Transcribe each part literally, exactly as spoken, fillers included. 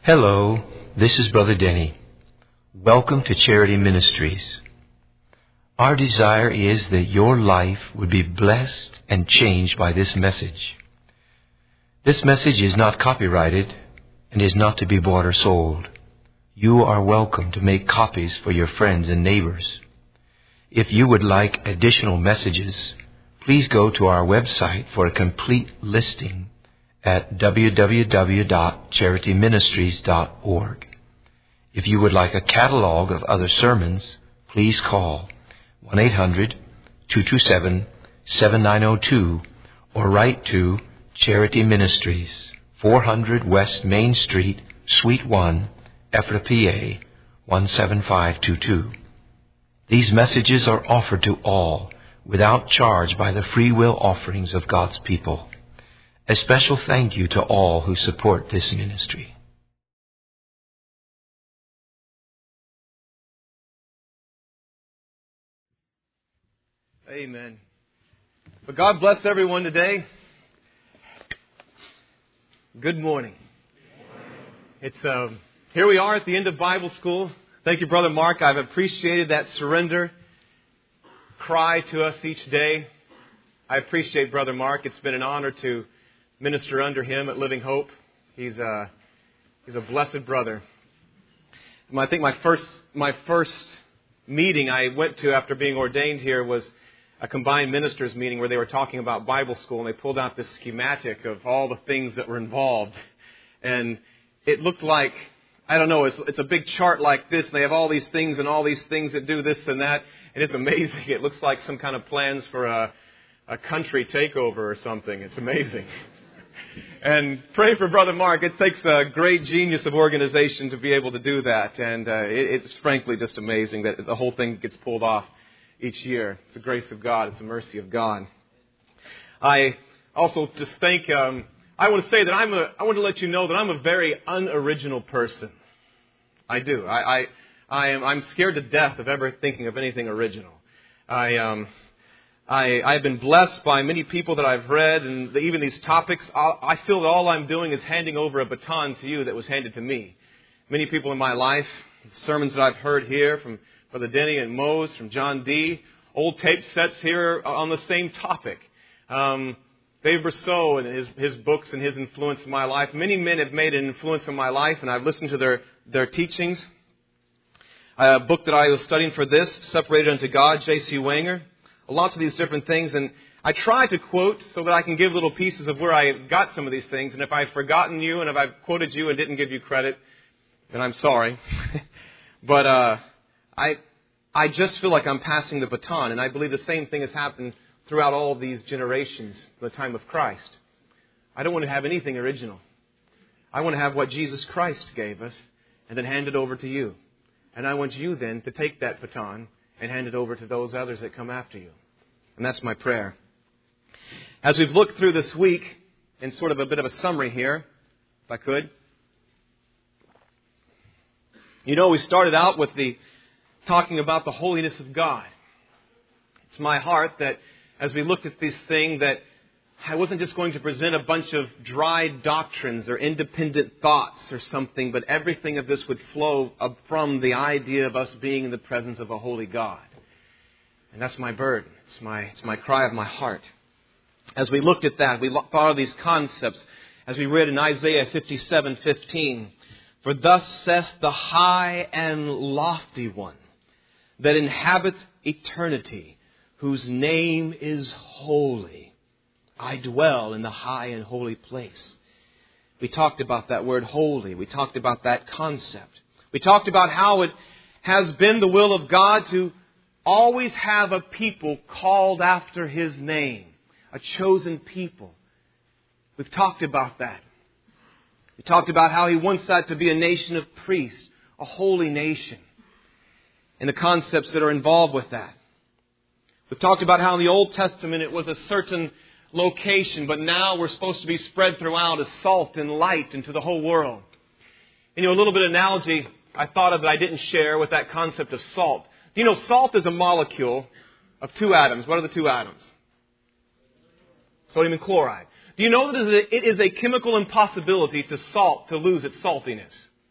Hello, this is Brother Denny. Welcome to Charity Ministries. Our desire is that your life would be blessed and changed by this message. This message is not copyrighted and is not to be bought or sold. You are welcome to make copies for your friends and neighbors. If you would like additional messages, please go to our website for a complete listing at w w w dot charity ministries dot org. If you would like a catalog of other sermons, please call one eight hundred two two seven seven nine zero two or write to Charity Ministries, four hundred West Main Street, Suite one, Ephrata, P A one seven five two two. These messages are offered to all without charge by the free will offerings of God's people. A special thank you to all who support this ministry. Amen. But God bless everyone today. Good morning. It's um, here we are at the end of Bible school. Thank you, Brother Mark. I've appreciated that surrender cry to us each day. I appreciate Brother Mark. It's been an honor to minister under him at Living Hope. He's a he's a blessed brother. I think my first my first meeting I went to after being ordained here was a combined ministers meeting where they were talking about Bible school, and they pulled out this schematic of all the things that were involved, and it looked like, I don't know, it's, it's a big chart like this, and they have all these things and all these things that do this and that, and it's amazing. It looks like some kind of plans for a, a country takeover or something. It's amazing. And pray for Brother Mark. It takes a great genius of organization to be able to do that. And uh, it, it's frankly just amazing that the whole thing gets pulled off each year. It's the grace of God. It's the mercy of God. I also just think, um, I want to say that I'm a, I want to let you know that I'm a very unoriginal person. I do. I, I, I am, I'm scared to death of ever thinking of anything original. I, um, I, I've been blessed by many people that I've read, and the, even these topics, I'll, I feel that all I'm doing is handing over a baton to you that was handed to me. Many people in my life, sermons that I've heard here from Brother Denny and Mose, from John D., old tape sets here on the same topic. Um, Dave Brousseau and his, his books and his influence in my life. Many men have made an influence in my life, and I've listened to their, their teachings. A book that I was studying for this, Separated Unto God, J C Wanger. Lots of these different things, and I try to quote so that I can give little pieces of where I got some of these things, and if I've forgotten you and if I've quoted you and didn't give you credit, then I'm sorry. but uh, I I just feel like I'm passing the baton, and I believe the same thing has happened throughout all of these generations, the time of Christ. I don't want to have anything original. I want to have what Jesus Christ gave us and then hand it over to you. And I want you then to take that baton and hand it over to those others that come after you. And that's my prayer. As we've looked through this week, in sort of a bit of a summary here, if I could. You know, we started out with the talking about the holiness of God. It's my heart that as we looked at this thing, that I wasn't just going to present a bunch of dry doctrines or independent thoughts or something, but everything of this would flow up from the idea of us being in the presence of a holy God. And that's my burden. It's my, it's my cry of my heart. As we looked at that, we thought of these concepts as we read in Isaiah fifty-seven fifteen. For thus saith the high and lofty one that inhabiteth eternity, whose name is holy. I dwell in the high and holy place. We talked about that word holy. We talked about that concept. We talked about how it has been the will of God to always have a people called after His name, a chosen people. We've talked about that. We talked about how He wants that to be a nation of priests, a holy nation, and the concepts that are involved with that. We've talked about how in the Old Testament it was a certain location, but now we're supposed to be spread throughout as salt and light into the whole world. And, you know, a little bit of analogy I thought of that I didn't share with that concept of salt. Do you know salt is a molecule of two atoms? What are the two atoms? Sodium and chloride. Do you know that it is a chemical impossibility to salt to lose its saltiness?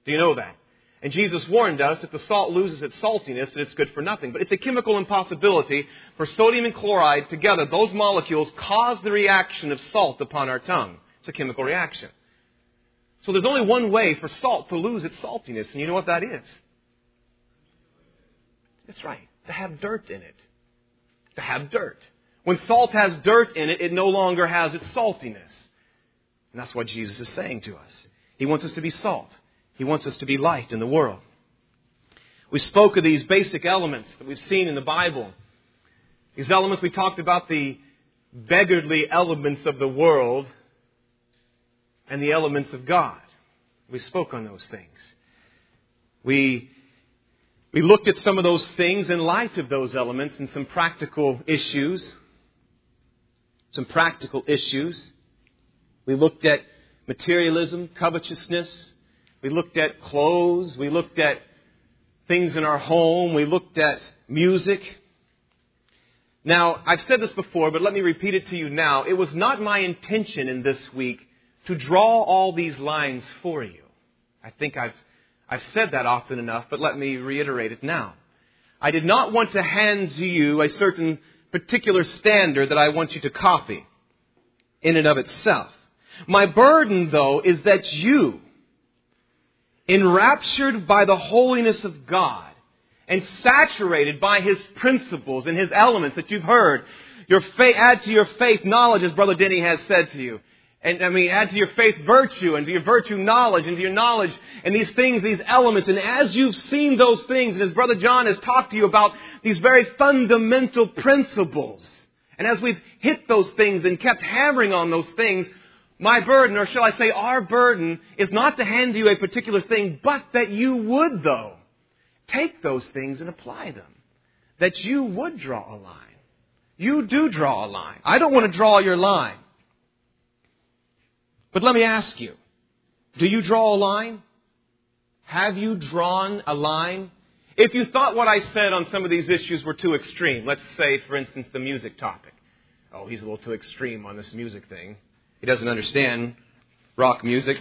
Do you know that? And Jesus warned us if the salt loses its saltiness, then it's good for nothing. But it's a chemical impossibility for sodium and chloride together. Those molecules cause the reaction of salt upon our tongue. It's a chemical reaction. So there's only one way for salt to lose its saltiness. And you know what that is? That's right. To have dirt in it. To have dirt. When salt has dirt in it, it no longer has its saltiness. And that's what Jesus is saying to us. He wants us to be salt. He wants us to be light in the world. We spoke of these basic elements that we've seen in the Bible. These elements, we talked about the beggarly elements of the world and the elements of God. We spoke on those things. We, we looked at some of those things in light of those elements and some practical issues. Some practical issues. We looked at materialism, covetousness. We looked at clothes. We looked at things in our home. We looked at music. Now, I've said this before, but let me repeat it to you now. It was not my intention in this week to draw all these lines for you. I think I've, I've said that often enough, but let me reiterate it now. I did not want to hand to you a certain particular standard that I want you to copy in and of itself. My burden, though, is that you, enraptured by the holiness of God and saturated by His principles and His elements that you've heard, your faith, add to your faith knowledge, as Brother Denny has said to you. And I mean, add to your faith virtue, and to your virtue knowledge, and to your knowledge and these things, these elements. And as you've seen those things, and as Brother John has talked to you about these very fundamental principles, and as we've hit those things and kept hammering on those things, my burden, or shall I say our burden, is not to hand you a particular thing, but that you would, though, take those things and apply them. That you would draw a line. You do draw a line. I don't want to draw your line. But let me ask you, do you draw a line? Have you drawn a line? If you thought what I said on some of these issues were too extreme, let's say, for instance, the music topic. Oh, he's a little too extreme on this music thing. He doesn't understand rock music.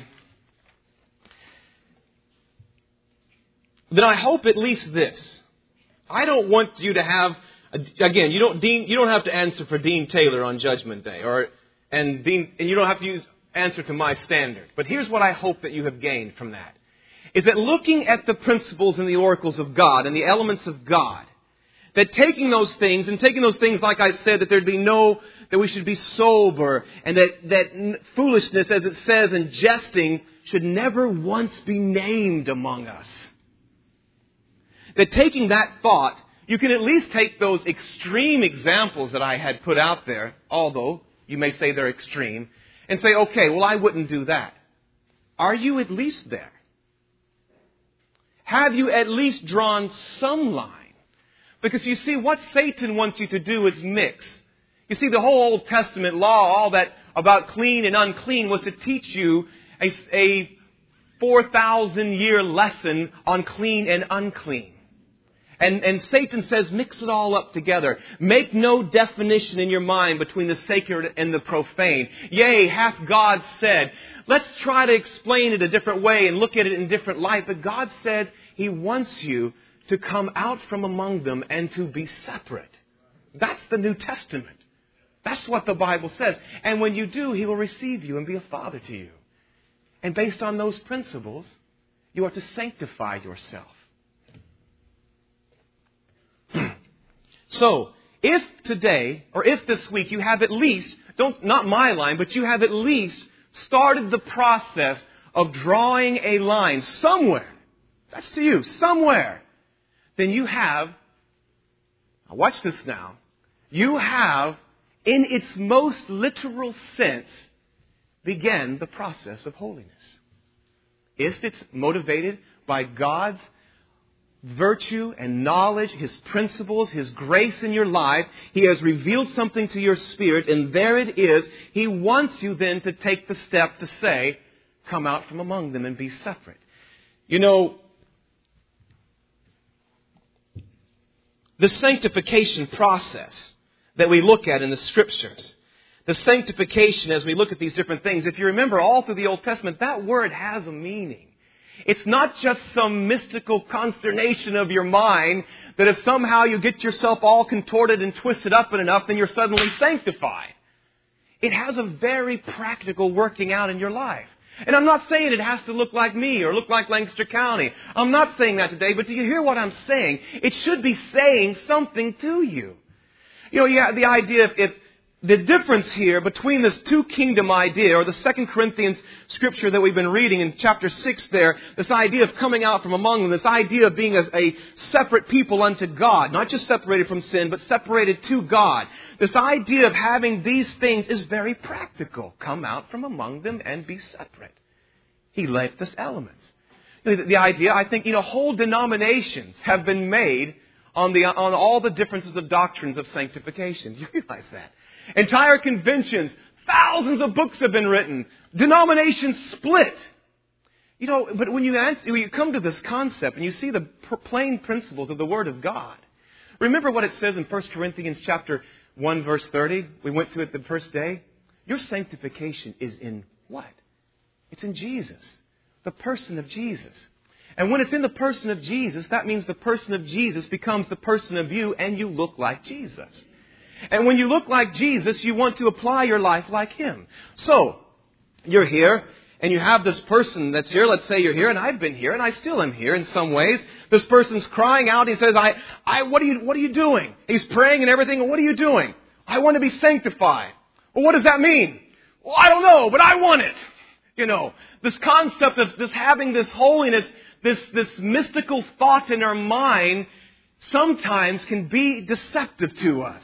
Then I hope at least this. I don't want you to have, again, you don't Dean, you don't have to answer for Dean Taylor on Judgment Day, or and Dean, and you don't have to use, answer to my standard. But here's what I hope that you have gained from that. Is that looking at the principles and the oracles of God and the elements of God, that taking those things, and taking those things, like I said, that there'd be no, that we should be sober, and that, that foolishness, as it says, and jesting should never once be named among us. That taking that thought, you can at least take those extreme examples that I had put out there, although you may say they're extreme, and say, okay, well, I wouldn't do that. Are you at least there? Have you at least drawn some line? Because you see, what Satan wants you to do is mix. You see, the whole Old Testament law, all that about clean and unclean, was to teach you a, a four thousand year lesson on clean and unclean. And, and Satan says, mix it all up together. Make no definition in your mind between the sacred and the profane. Yea, hath God said. Let's try to explain it a different way and look at it in a different light. But God said He wants you to come out from among them and to be separate. That's the New Testament. That's what the Bible says. And when you do, He will receive you and be a father to you. And based on those principles, you are to sanctify yourself. So, if today, or if this week, you have at least, don't not my line, but you have at least started the process of drawing a line somewhere, that's to you, somewhere, then you have, now watch this now, you have, in its most literal sense, began the process of holiness. If it's motivated by God's virtue and knowledge, His principles, His grace in your life, He has revealed something to your spirit, and there it is. He wants you then to take the step to say, come out from among them and be separate. You know, the sanctification process that we look at in the Scriptures, the sanctification as we look at these different things, if you remember all through the Old Testament, that word has a meaning. It's not just some mystical consternation of your mind that if somehow you get yourself all contorted and twisted up enough, then you're suddenly sanctified. It has a very practical working out in your life. And I'm not saying it has to look like me or look like Lancaster County. I'm not saying that today, but do you hear what I'm saying? It should be saying something to you. You know, you have the idea if, if the difference here between this two kingdom idea, or the Second Corinthians scripture that we've been reading in chapter six there, this idea of coming out from among them, this idea of being a, a separate people unto God, not just separated from sin, but separated to God. This idea of having these things is very practical. Come out from among them and be separate. He left us elements. The, the idea, I think, you know, whole denominations have been made on the on all the differences of doctrines of sanctification. You realize that? Entire conventions, thousands of books have been written. Denominations split. You know, but when you, answer, when you come to this concept and you see the plain principles of the Word of God, remember what it says in First Corinthians chapter one, verse thirty? We went to it the first day. Your sanctification is in what? It's in Jesus, the person of Jesus. And when it's in the person of Jesus, that means the person of Jesus becomes the person of you, and you look like Jesus. And when you look like Jesus, you want to apply your life like Him. So, you're here, and you have this person that's here. Let's say you're here, and I've been here, and I still am here in some ways. This person's crying out. He says, I, I, what are you, what are you doing? He's praying and everything. What are you doing? I want to be sanctified. Well, what does that mean? Well, I don't know, but I want it. You know, this concept of just having this holiness, this, this mystical thought in our mind sometimes can be deceptive to us.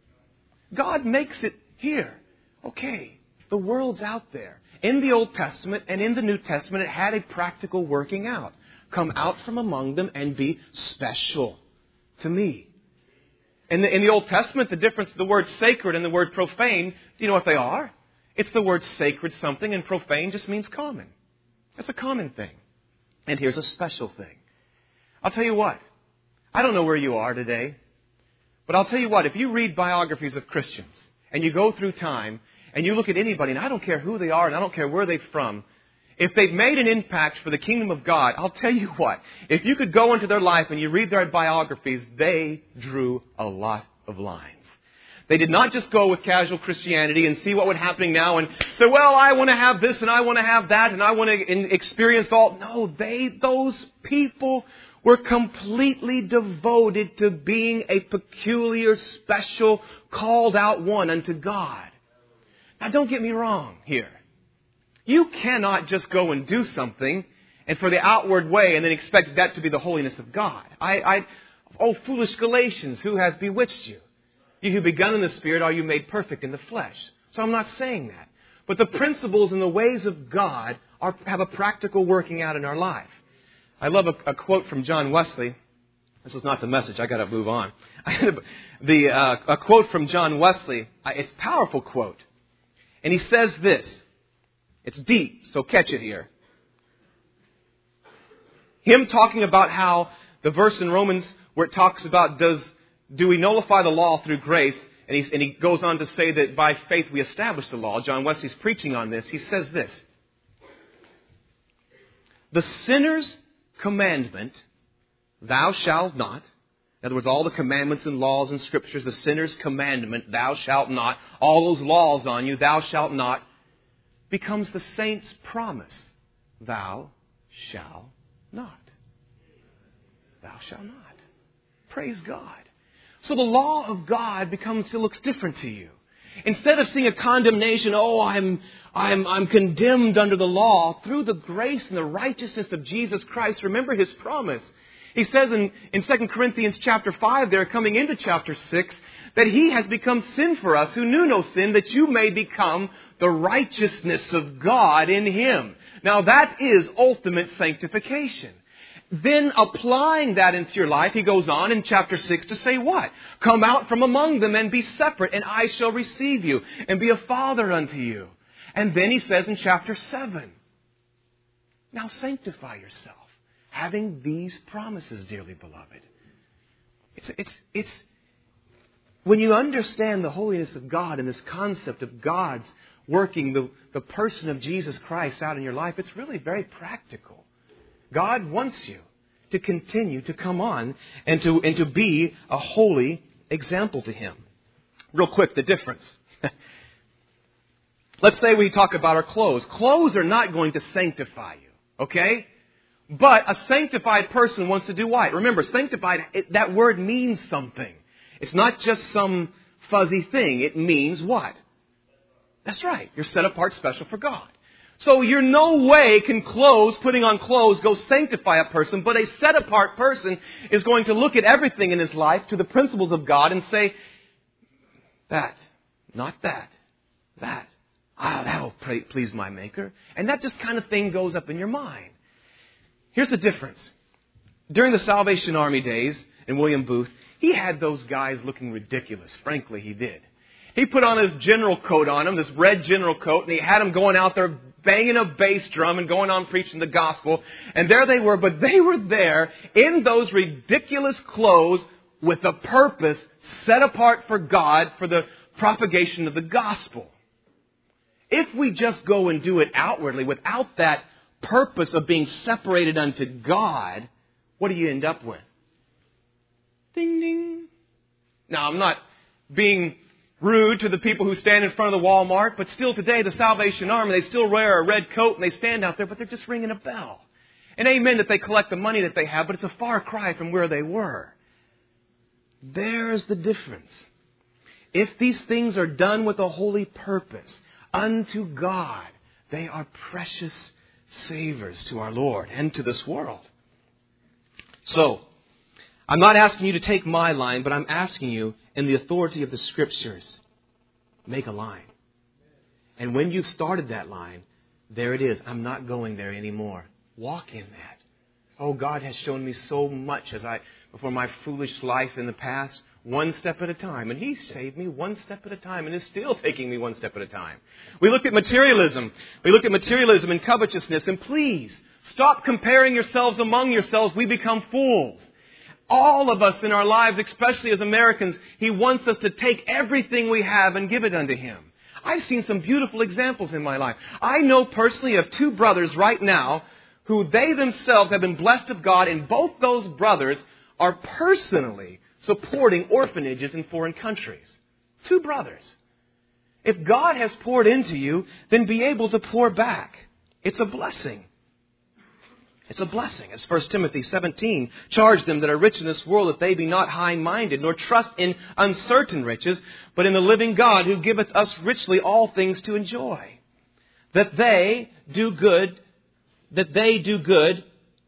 God makes it here. Okay, the world's out there. In the Old Testament and in the New Testament, it had a practical working out. Come out from among them and be special to me. In the, in the Old Testament, the difference of the word sacred and the word profane, do you know what they are? It's the word sacred something, and profane just means common. That's a common thing. And here's a special thing. I'll tell you what. I don't know where you are today. But I'll tell you what, if you read biographies of Christians and you go through time and you look at anybody, and I don't care who they are and I don't care where they're from, if they've made an impact for the kingdom of God, I'll tell you what, if you could go into their life and you read their biographies, they drew a lot of lines. They did not just go with casual Christianity and see what was happening now and say, well, I want to have this and I want to have that and I want to experience all. No, they, those people were completely devoted to being a peculiar, special, called out one unto God. Now, don't get me wrong here. You cannot just go and do something and for the outward way and then expect that to be the holiness of God. I, I, oh, foolish Galatians, who has bewitched you? You who begun in the Spirit, are you made perfect in the flesh? So I'm not saying that. But the principles and the ways of God are, have a practical working out in our life. I love a, a quote from John Wesley. This is not the message. I got to move on. the uh, a quote from John Wesley. It's a powerful quote, and he says this. It's deep, so catch it here. Him talking about how the verse in Romans where it talks about does do we nullify the law through grace, and he and he goes on to say that by faith we establish the law. John Wesley's preaching on this. He says this: the sinner's commandment, thou shalt not. In other words, all the commandments and laws and scriptures, the sinner's commandment, thou shalt not, all those laws on you, thou shalt not, becomes the saint's promise, thou shalt not. Thou shalt not. Praise God. So the law of God becomes, it looks different to you. Instead of seeing a condemnation, oh, I'm, I'm, I'm condemned under the law, through the grace and the righteousness of Jesus Christ, remember His promise. He says in, in Second Corinthians chapter five there, coming into chapter six, that He has become sin for us who knew no sin, that you may become the righteousness of God in Him. Now that is ultimate sanctification. Then applying that into your life, he goes on in chapter six to say what? Come out from among them and be separate, and I shall receive you and be a father unto you. And then he says in chapter seven, now sanctify yourself, having these promises, dearly beloved. It's, it's, it's, when you understand the holiness of God and this concept of God's working the, the person of Jesus Christ out in your life, it's really very practical. God wants you to continue to come on and to, and to be a holy example to Him. Real quick, the difference. Let's say we talk about our clothes. Clothes are not going to sanctify you, okay? But a sanctified person wants to do what? Remember, sanctified, it, that word means something. It's not just some fuzzy thing. It means what? That's right. You're set apart special for God. So you're no way can clothes, putting on clothes, go sanctify a person, but a set apart person is going to look at everything in his life to the principles of God and say, that, not that, that. Ah, that'll please my Maker. And that just kind of thing goes up in your mind. Here's the difference. During the Salvation Army days in William Booth, he had those guys looking ridiculous. Frankly, he did. He put on his general coat on him, this red general coat, and he had them going out there banging a bass drum and going on preaching the gospel. And there they were, but they were there in those ridiculous clothes with a purpose set apart for God for the propagation of the gospel. If we just go and do it outwardly without that purpose of being separated unto God, what do you end up with? Ding, ding. Now, I'm not being rude to the people who stand in front of the Walmart, but still today, the Salvation Army, they still wear a red coat and they stand out there, but they're just ringing a bell. And amen that they collect the money that they have, but it's a far cry from where they were. There's the difference. If these things are done with a holy purpose, unto God, they are precious savors to our Lord and to this world. So, I'm not asking you to take my line, but I'm asking you, in the authority of the Scriptures, make a line. And when you've started that line, there it is. I'm not going there anymore. Walk in that. Oh, God has shown me so much as I, before my foolish life in the past, one step at a time. And He saved me one step at a time and is still taking me one step at a time. We look at materialism. We look at materialism and covetousness. And please, stop comparing yourselves among yourselves. We become fools. All of us in our lives, especially as Americans, He wants us to take everything we have and give it unto Him. I've seen some beautiful examples in my life. I know personally of two brothers right now who they themselves have been blessed of God, and both those brothers are personally supporting orphanages in foreign countries. Two brothers. If God has poured into you, then be able to pour back. It's a blessing. It's a blessing. As First Timothy seventeen, charge them that are rich in this world, that they be not high-minded, nor trust in uncertain riches, but in the living God, who giveth us richly all things to enjoy. That they do good, that they do good,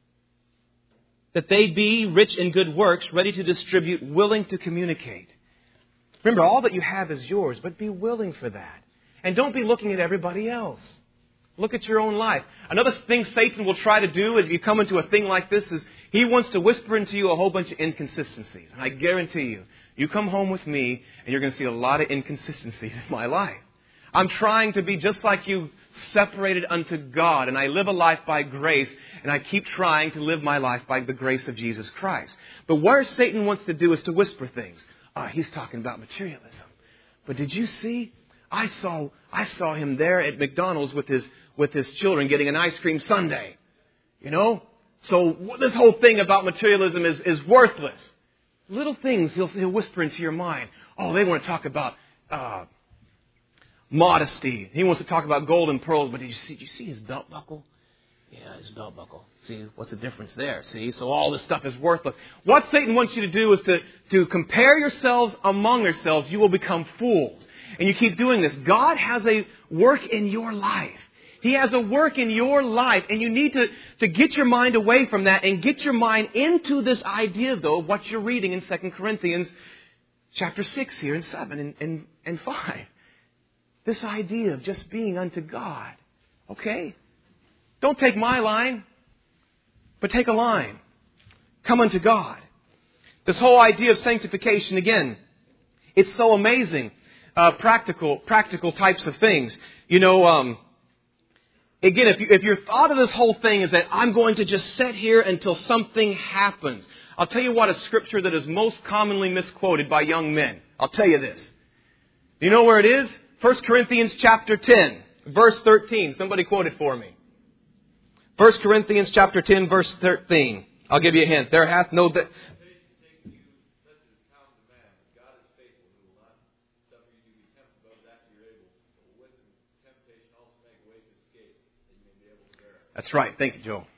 that they be rich in good works, ready to distribute, willing to communicate. Remember, all that you have is yours, but be willing for that. And don't be looking at everybody else. Look at your own life. Another thing Satan will try to do if you come into a thing like this is he wants to whisper into you a whole bunch of inconsistencies. And I guarantee you, you come home with me and you're going to see a lot of inconsistencies in my life. I'm trying to be just like you, separated unto God. And I live a life by grace. And I keep trying to live my life by the grace of Jesus Christ. But where Satan wants to do is to whisper things. Ah, oh, he's talking about materialism. But did you see? I saw I saw him there at McDonald's with his with his children getting an ice cream sundae. You know? So this whole thing about materialism is, is worthless. Little things he'll, he'll whisper into your mind. Oh, they want to talk about uh, modesty. He wants to talk about gold and pearls. But did you see, did you see his belt buckle? Yeah, his belt buckle. See, what's the difference there? See, so all this stuff is worthless. What Satan wants you to do is to, to compare yourselves among yourselves. You will become fools. And you keep doing this. God has a work in your life. He has a work in your life. And you need to, to get your mind away from that and get your mind into this idea, though, of what you're reading in Second Corinthians chapter six here and seven and, and, and five. This idea of just being unto God. Okay? Don't take my line, but take a line. Come unto God. This whole idea of sanctification, again, it's so amazing. Uh, practical, practical types of things. You know, um, again, if, you, if your thought of this whole thing is that I'm going to just sit here until something happens. I'll tell you what, a scripture that is most commonly misquoted by young men. I'll tell you this. Do you know where it is? First Corinthians chapter ten, verse thirteen. Somebody quote it for me. First Corinthians chapter ten, verse thirteen. I'll give you a hint. There hath no... De- That's right. Thank you, Joe.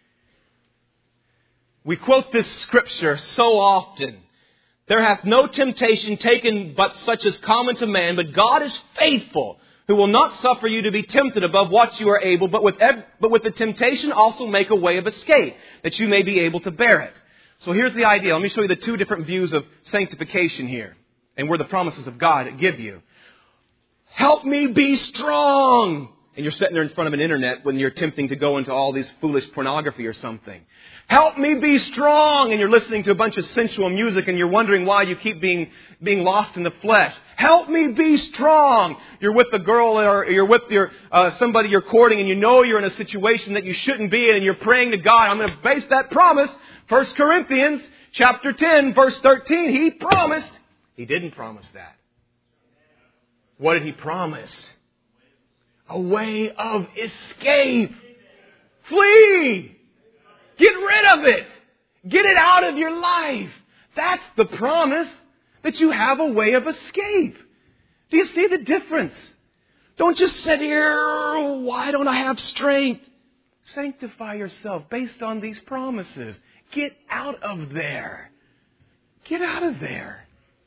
We quote this scripture so often. There hath no temptation taken but such as common to man, but God is faithful, who will not suffer you to be tempted above what you are able, but with ev- but with the temptation also make a way of escape, that you may be able to bear it. So here's the idea. Let me show you the two different views of sanctification here, and where the promises of God give you. Help me be strong. And you're sitting there in front of an internet when you're attempting to go into all these foolish pornography or something. Help me be strong. And you're listening to a bunch of sensual music and you're wondering why you keep being, being lost in the flesh. Help me be strong. You're with a girl or you're with your, uh, somebody you're courting and you know you're in a situation that you shouldn't be in and you're praying to God. I'm going to base that promise. First Corinthians chapter ten, verse thirteen. He promised. He didn't promise that. What did He promise? A way of escape. Flee. Get rid of it. Get it out of your life. That's the promise, that you have a way of escape. Do you see the difference? Don't just sit here, why don't I have strength? Sanctify yourself based on these promises. Get out of there. Get out of there.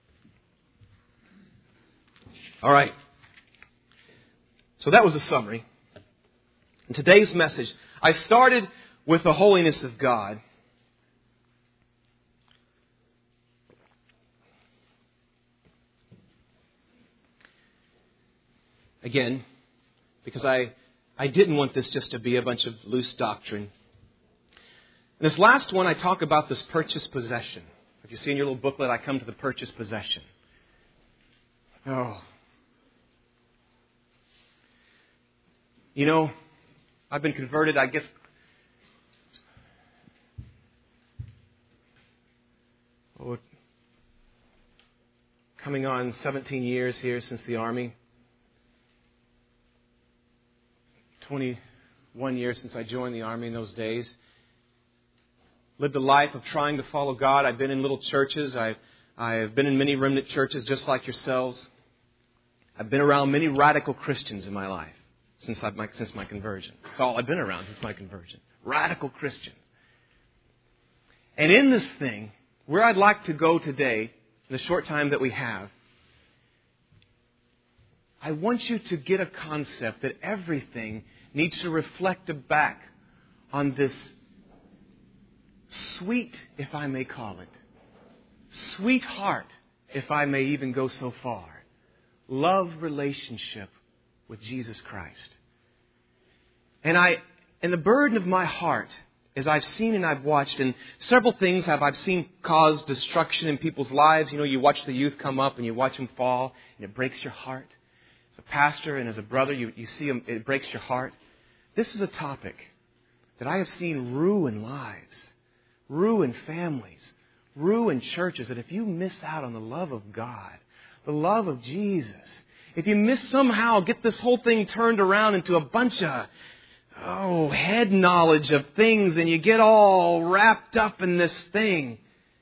All right. So that was a summary. In today's message, I started with the holiness of God. Again, because I, I didn't want this just to be a bunch of loose doctrine. In this last one, I talk about this purchased possession. If you see in your little booklet, I come to the purchased possession. Oh. You know, I've been converted, I guess, oh, coming on seventeen years here since the Army. twenty-one years since I joined the Army in those days. Lived a life of trying to follow God. I've been in little churches. I've, I've been in many remnant churches just like yourselves. I've been around many radical Christians in my life. Since, I've, my, since my conversion. That's all I've been around since my conversion. Radical Christians. And in this thing, where I'd like to go today, in the short time that we have, I want you to get a concept that everything needs to reflect back on this sweet, if I may call it, sweetheart, if I may even go so far, love relationship with Jesus Christ. And I, and the burden of my heart, as I've seen and I've watched, and several things have I've seen cause destruction in people's lives. You know, you watch the youth come up and you watch them fall, and it breaks your heart. As a pastor and as a brother, you, you see them, it breaks your heart. This is a topic that I have seen ruin lives, ruin families, ruin churches, that if you miss out on the love of God, the love of Jesus, if you miss somehow get this whole thing turned around into a bunch of, oh, head knowledge of things and you get all wrapped up in this thing,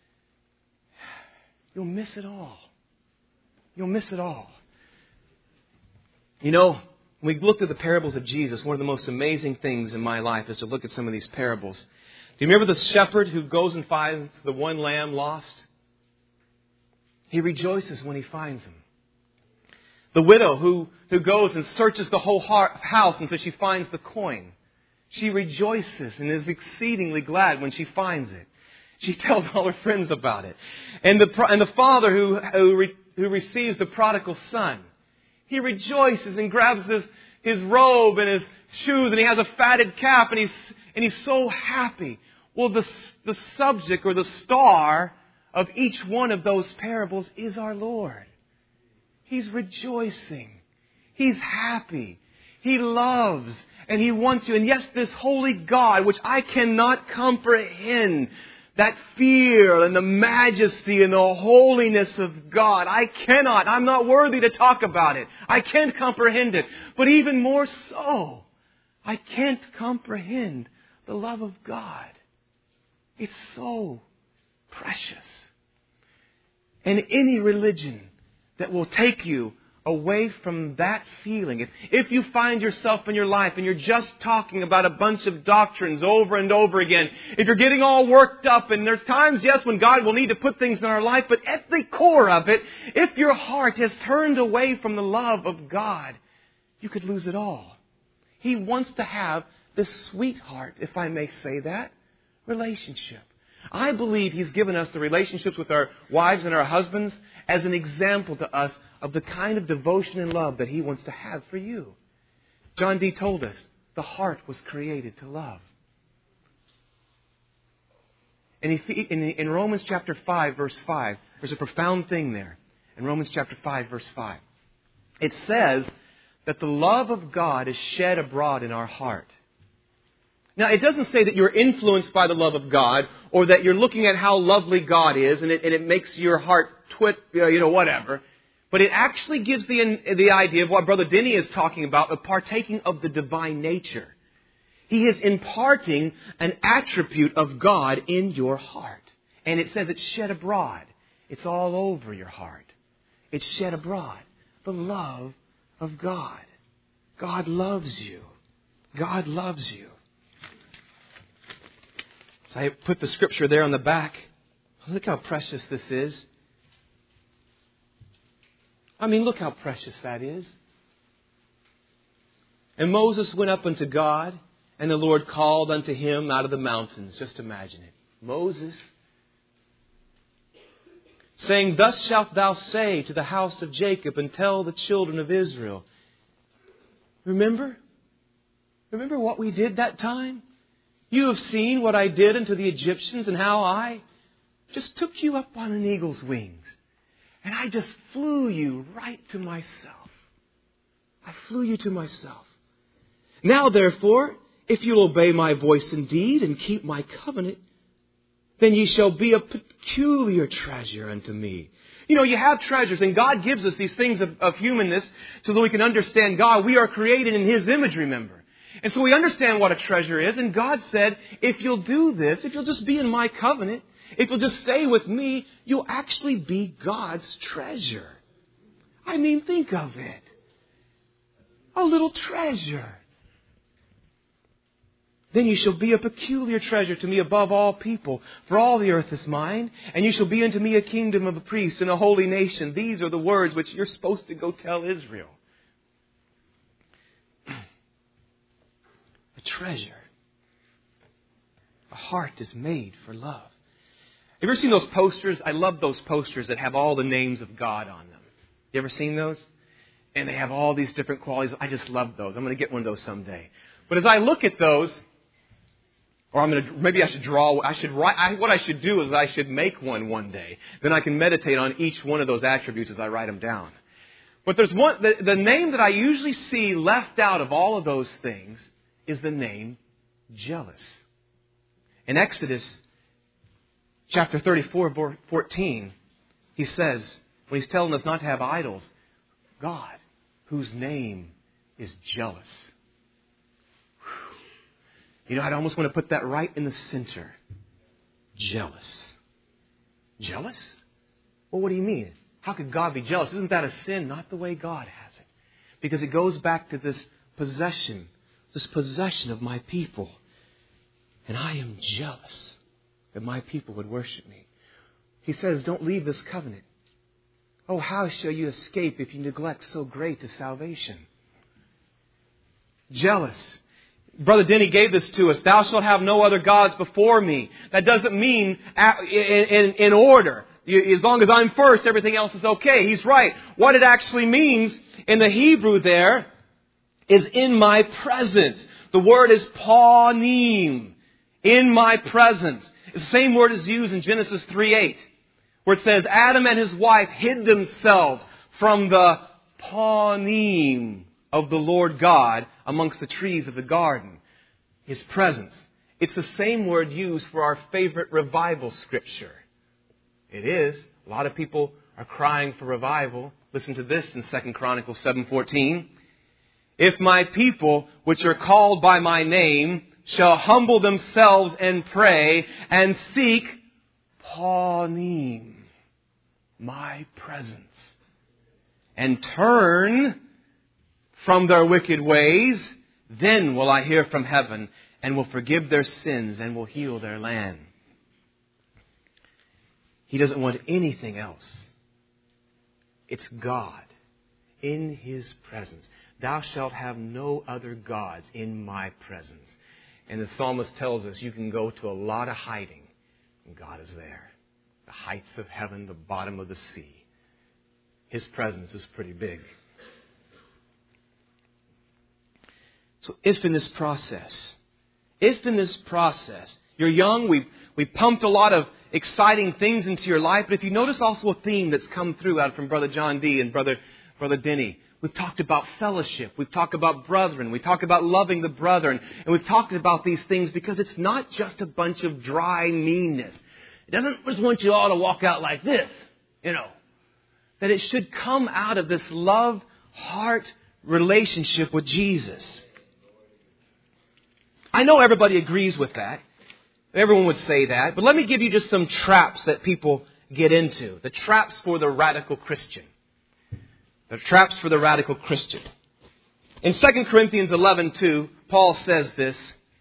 you'll miss it all. You'll miss it all. You know, when we looked at the parables of Jesus, one of the most amazing things in my life is to look at some of these parables. Do you remember the shepherd who goes and finds the one lamb lost? He rejoices when he finds him. The widow who, who goes and searches the whole house until she finds the coin. She rejoices and is exceedingly glad when she finds it. She tells all her friends about it. And the, and the father who, who, re, who receives the prodigal son, he rejoices and grabs his, his robe and his shoes and he has a fatted calf and he's, and he's so happy. Well, the, the subject or the star of each one of those parables is our Lord. He's rejoicing. He's happy. He loves and He wants you. And yes, this holy God, which I cannot comprehend, that fear and the majesty and the holiness of God, I cannot. I'm not worthy to talk about it. I can't comprehend it. But even more so, I can't comprehend the love of God. It's so precious. And any religion that will take you away from that feeling, if, if you find yourself in your life and you're just talking about a bunch of doctrines over and over again, if you're getting all worked up, and there's times, yes, when God will need to put things in our life, but at the core of it, if your heart has turned away from the love of God, you could lose it all. He wants to have this sweetheart, if I may say that, relationship. I believe He's given us the relationships with our wives and our husbands as an example to us of the kind of devotion and love that He wants to have for you. John Dee told us the heart was created to love. And in Romans chapter five, verse five, there's a profound thing there. In Romans chapter five, verse five. It says that the love of God is shed abroad in our heart. Now, it doesn't say that you're influenced by the love of God, or that you're looking at how lovely God is and it, and it makes your heart twit, you know, whatever. But it actually gives the, the idea of what Brother Denny is talking about, of partaking of the divine nature. He is imparting an attribute of God in your heart. And it says it's shed abroad. It's all over your heart. It's shed abroad. The love of God. God loves you. God loves you. So I put the scripture there on the back. Look how precious this is. I mean, look how precious that is. And Moses went up unto God, and the Lord called unto him out of the mountains. Just imagine it. Moses, saying, Thus shalt thou say to the house of Jacob, and tell the children of Israel. Remember? Remember what we did that time? You have seen what I did unto the Egyptians, and how I just took you up on an eagle's wings. And I just flew you right to myself. I flew you to myself. Now, therefore, if you'll obey my voice indeed and keep my covenant, then ye shall be a peculiar treasure unto me. You know, you have treasures, and God gives us these things of, of humanness so that we can understand God. We are created in His image, remember. And so we understand what a treasure is. And God said, if you'll do this, if you'll just be in my covenant, if you'll just stay with me, you'll actually be God's treasure. I mean, think of it. A little treasure. Then you shall be a peculiar treasure to me above all people, for all the earth is mine, and you shall be unto me a kingdom of a priests and a holy nation. These are the words which you're supposed to go tell Israel. A treasure. A heart is made for love. Have you ever seen those posters? I love those posters that have all the names of God on them. You ever seen those? And they have all these different qualities. I just love those. I'm going to get one of those someday. But as I look at those, or I'm going to, maybe I should draw, I should write, I, what I should do is I should make one one day. Then I can meditate on each one of those attributes as I write them down. But there's one, the, the name that I usually see left out of all of those things is the name jealous. In Exodus chapter thirty-four, fourteen, he says, when he's telling us not to have idols, God, whose name is jealous. You know, I'd almost want to put that right in the center. Jealous. Jealous? Well, what do you mean? How could God be jealous? Isn't that a sin? Not the way God has it. Because it goes back to this possession, this possession of my people. And I am jealous that my people would worship me. He says, don't leave this covenant. Oh, how shall you escape if you neglect so great a salvation? Jealous. Brother Denny gave this to us. Thou shalt have no other gods before me. That doesn't mean in, in, in order. As long as I'm first, everything else is okay. He's right. What it actually means in the Hebrew there is in my presence. The word is panim. In my presence. It's the same word as used in Genesis three eight. Where it says Adam and his wife hid themselves from the panim of the Lord God amongst the trees of the garden. His presence. It's the same word used for our favorite revival scripture. It is. A lot of people are crying for revival. Listen to this in Second Chronicles seven fourteen. If my people, which are called by my name, shall humble themselves and pray and seek Panim, my presence, and turn from their wicked ways, then will I hear from heaven and will forgive their sins and will heal their land. He doesn't want anything else. It's God in His presence. Thou shalt have no other gods in my presence. And the psalmist tells us you can go to a lot of hiding and God is there. The heights of heaven, the bottom of the sea. His presence is pretty big. So if in this process, if in this process, you're young, we've, we've pumped a lot of exciting things into your life, but if you notice also a theme that's come through out from Brother John D. and Brother, Brother Denny, we've talked about fellowship, we've talked about brethren, we talk about loving the brethren, and we've talked about these things because it's not just a bunch of dry meanness. It doesn't just want you all to walk out like this, you know. That it should come out of this love, heart relationship with Jesus. I know everybody agrees with that. Everyone would say that. But let me give you just some traps that people get into. The traps for the radical Christian. The traps for the radical Christian. In Second Corinthians eleven two, Paul says this.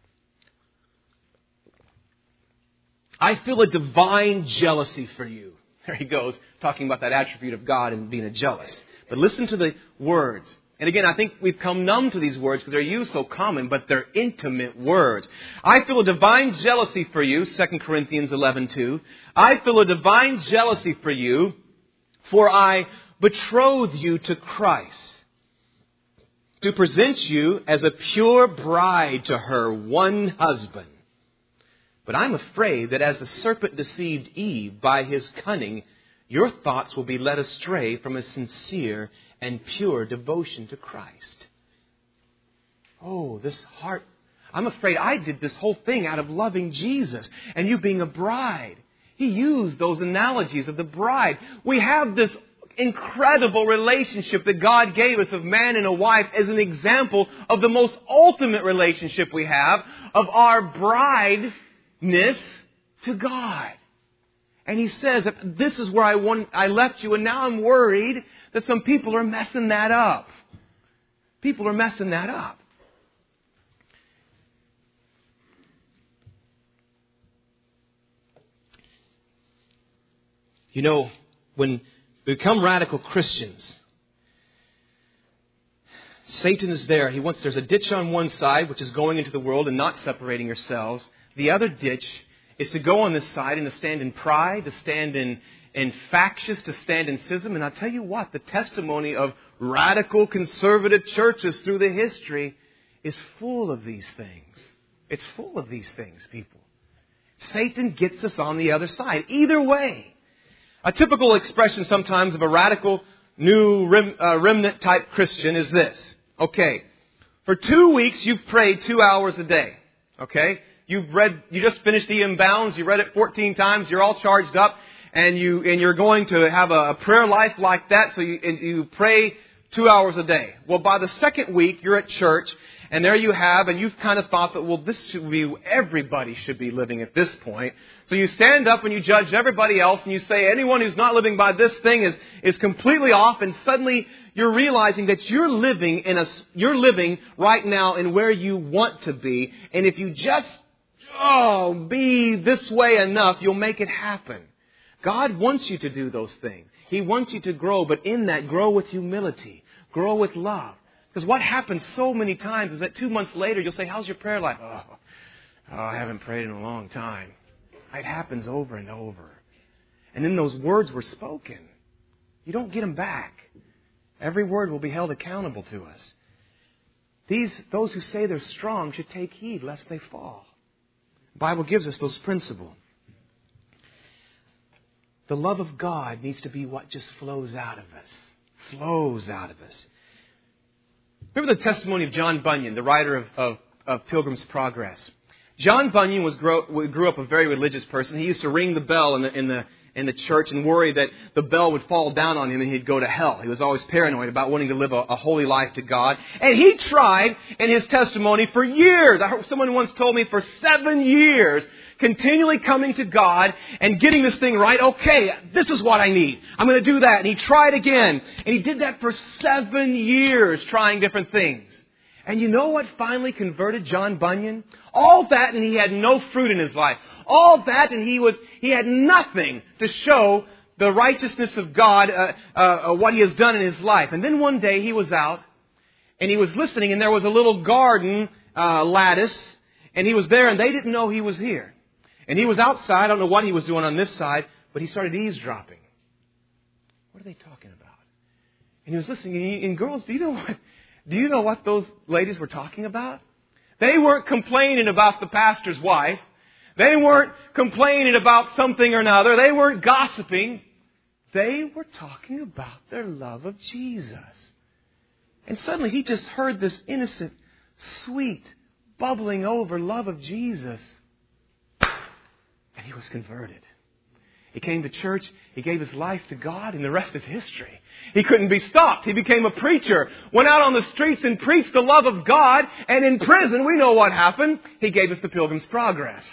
I feel a divine jealousy for you. There he goes, talking about that attribute of God and being a jealous. But listen to the words. And again, I think we've come numb to these words because they're used so common, but they're intimate words. I feel a divine jealousy for you, Second Corinthians eleven two. I feel a divine jealousy for you, for I betroth you to Christ, to present you as a pure bride to her one husband. But I'm afraid that as the serpent deceived Eve by his cunning, your thoughts will be led astray from a sincere and pure devotion to Christ. Oh, this heart. I'm afraid I did this whole thing out of loving Jesus and you being a bride. He used those analogies of the bride. We have this incredible relationship that God gave us of man and a wife as an example of the most ultimate relationship we have of our brideness to God. And He says, this is where I want, I left you, and now I'm worried that some people are messing that up. People are messing that up. You know, when we become radical Christians, Satan is there. He wants, there's a ditch on one side, which is going into the world and not separating yourselves. The other ditch is to go on this side and to stand in pride, to stand in, in factious, to stand in schism. And I'll tell you what, the testimony of radical conservative churches through the history is full of these things. It's full of these things, people. Satan gets us on the other side. Either way. A typical expression sometimes of a radical new rem, uh, remnant type Christian is this. Okay, for two weeks you've prayed two hours a day. Okay? You've read, you just finished E M Bounds, you read it fourteen times, you're all charged up, and you, and you're going to have a, a prayer life like that, so you, and you pray two hours a day. Well, by the second week, you're at church, and there you have, and you've kind of thought that, well, this should be, everybody should be living at this point. So you stand up and you judge everybody else, and you say, anyone who's not living by this thing is, is completely off, and suddenly you're realizing that you're living in a, you're living right now in where you want to be, and if you just Oh, be this way enough, you'll make it happen. God wants you to do those things. He wants you to grow, but in that, grow with humility. Grow with love. Because what happens so many times is that two months later, you'll say, how's your prayer life? Oh, oh, I haven't prayed in a long time. It happens over and over. And then those words were spoken. You don't get them back. Every word will be held accountable to us. These, those who say they're strong should take heed lest they fall. The Bible gives us those principles. The love of God needs to be what just flows out of us. Flows out of us. Remember the testimony of John Bunyan, the writer of, of, of Pilgrim's Progress. John Bunyan was grow, grew up a very religious person. He used to ring the bell in the, in the in the church and worry that the bell would fall down on him and he'd go to hell. He was always paranoid about wanting to live a, a holy life to God. And he tried in his testimony for years. I heard someone once told me for seven years, continually coming to God and getting this thing right. Okay, this is what I need. I'm going to do that. And he tried again. And he did that for seven years, trying different things. And you know what finally converted John Bunyan? All that and he had no fruit in his life. All that and he was he had nothing to show the righteousness of God, uh, uh, what he has done in his life. And then one day he was out and he was listening and there was a little garden uh, lattice and he was there and they didn't know he was here. And he was outside. I don't know what he was doing on this side, but he started eavesdropping. What are they talking about? And he was listening. And, he, and girls, do you know what? Do you know what those ladies were talking about? They weren't complaining about the pastor's wife. They weren't complaining about something or another. They weren't gossiping. They were talking about their love of Jesus. And suddenly he just heard this innocent, sweet, bubbling over love of Jesus. And he was converted. He came to church, he gave his life to God, and the rest is history. He couldn't be stopped. He became a preacher, went out on the streets and preached the love of God, and in prison, we know what happened. He gave us the Pilgrim's Progress.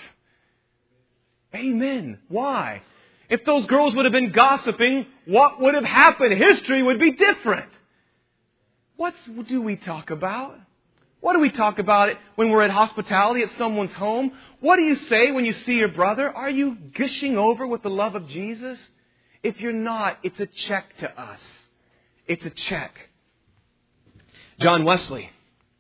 Amen. Why? If those girls would have been gossiping, what would have happened? History would be different. What do we talk about? What do we talk about it when we're at hospitality at someone's home? What do you say when you see your brother? Are you gushing over with the love of Jesus? If you're not, it's a check to us. It's a check. John Wesley,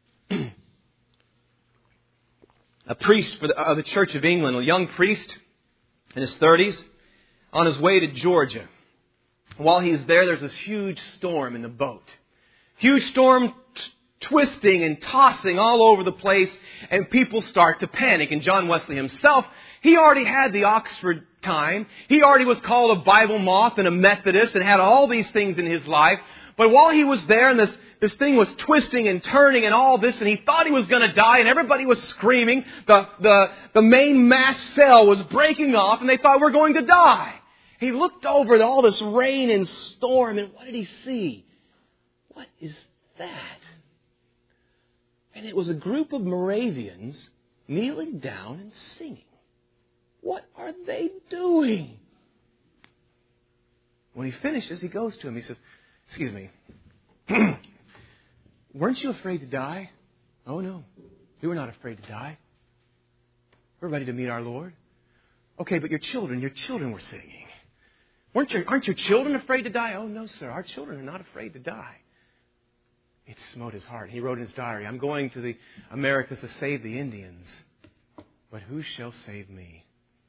a priest for the, uh, the Church of England, a young priest in his thirties, on his way to Georgia. While he's there, there's this huge storm in the boat. Huge storm t- twisting and tossing all over the place, and people start to panic. And John Wesley himself, he already had the Oxford time. He already was called a Bible moth and a Methodist and had all these things in his life. But while he was there and this, this thing was twisting and turning and all this, and he thought he was going to die and everybody was screaming, the, the, the main mast sail was breaking off and they thought we're going to die. He looked over at all this rain and storm, and what did he see? What is that? And it was a group of Moravians kneeling down and singing. What are they doing? When he finishes, he goes to him. He says, excuse me, weren't you afraid to die? Oh, no. We were not afraid to die. We're ready to meet our Lord. Okay, but your children, your children were singing. Weren't your, aren't your children afraid to die? Oh, no, sir. Our children are not afraid to die. It smote his heart. He wrote in his diary, I'm going to the Americas to save the Indians, but who shall save me?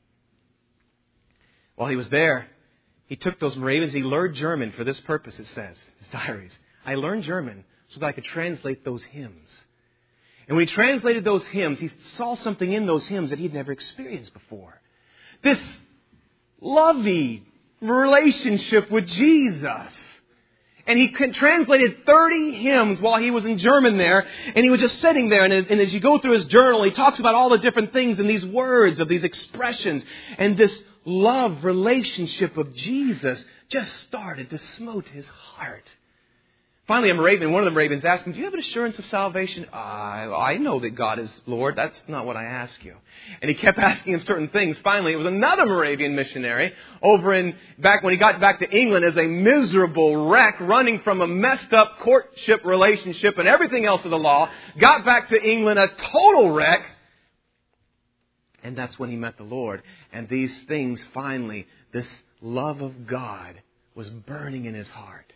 While he was there, he took those Moravians. He learned German for this purpose, it says, his diaries. I learned German so that I could translate those hymns. And when he translated those hymns, he saw something in those hymns that he'd never experienced before. This lovey relationship with Jesus. And he translated thirty hymns while he was in German there. And he was just sitting there. And, and as you go through his journal, he talks about all the different things and these words of these expressions. And this love relationship of Jesus just started to smote his heart. Finally, a Moravian, one of the Moravians asked him, do you have an assurance of salvation? I, I know that God is Lord. That's not what I ask you. And he kept asking him certain things. Finally, it was another Moravian missionary over in, back when he got back to England as a miserable wreck, running from a messed up courtship relationship and everything else of the law, got back to England a total wreck. And that's when he met the Lord. And these things finally, this love of God was burning in his heart.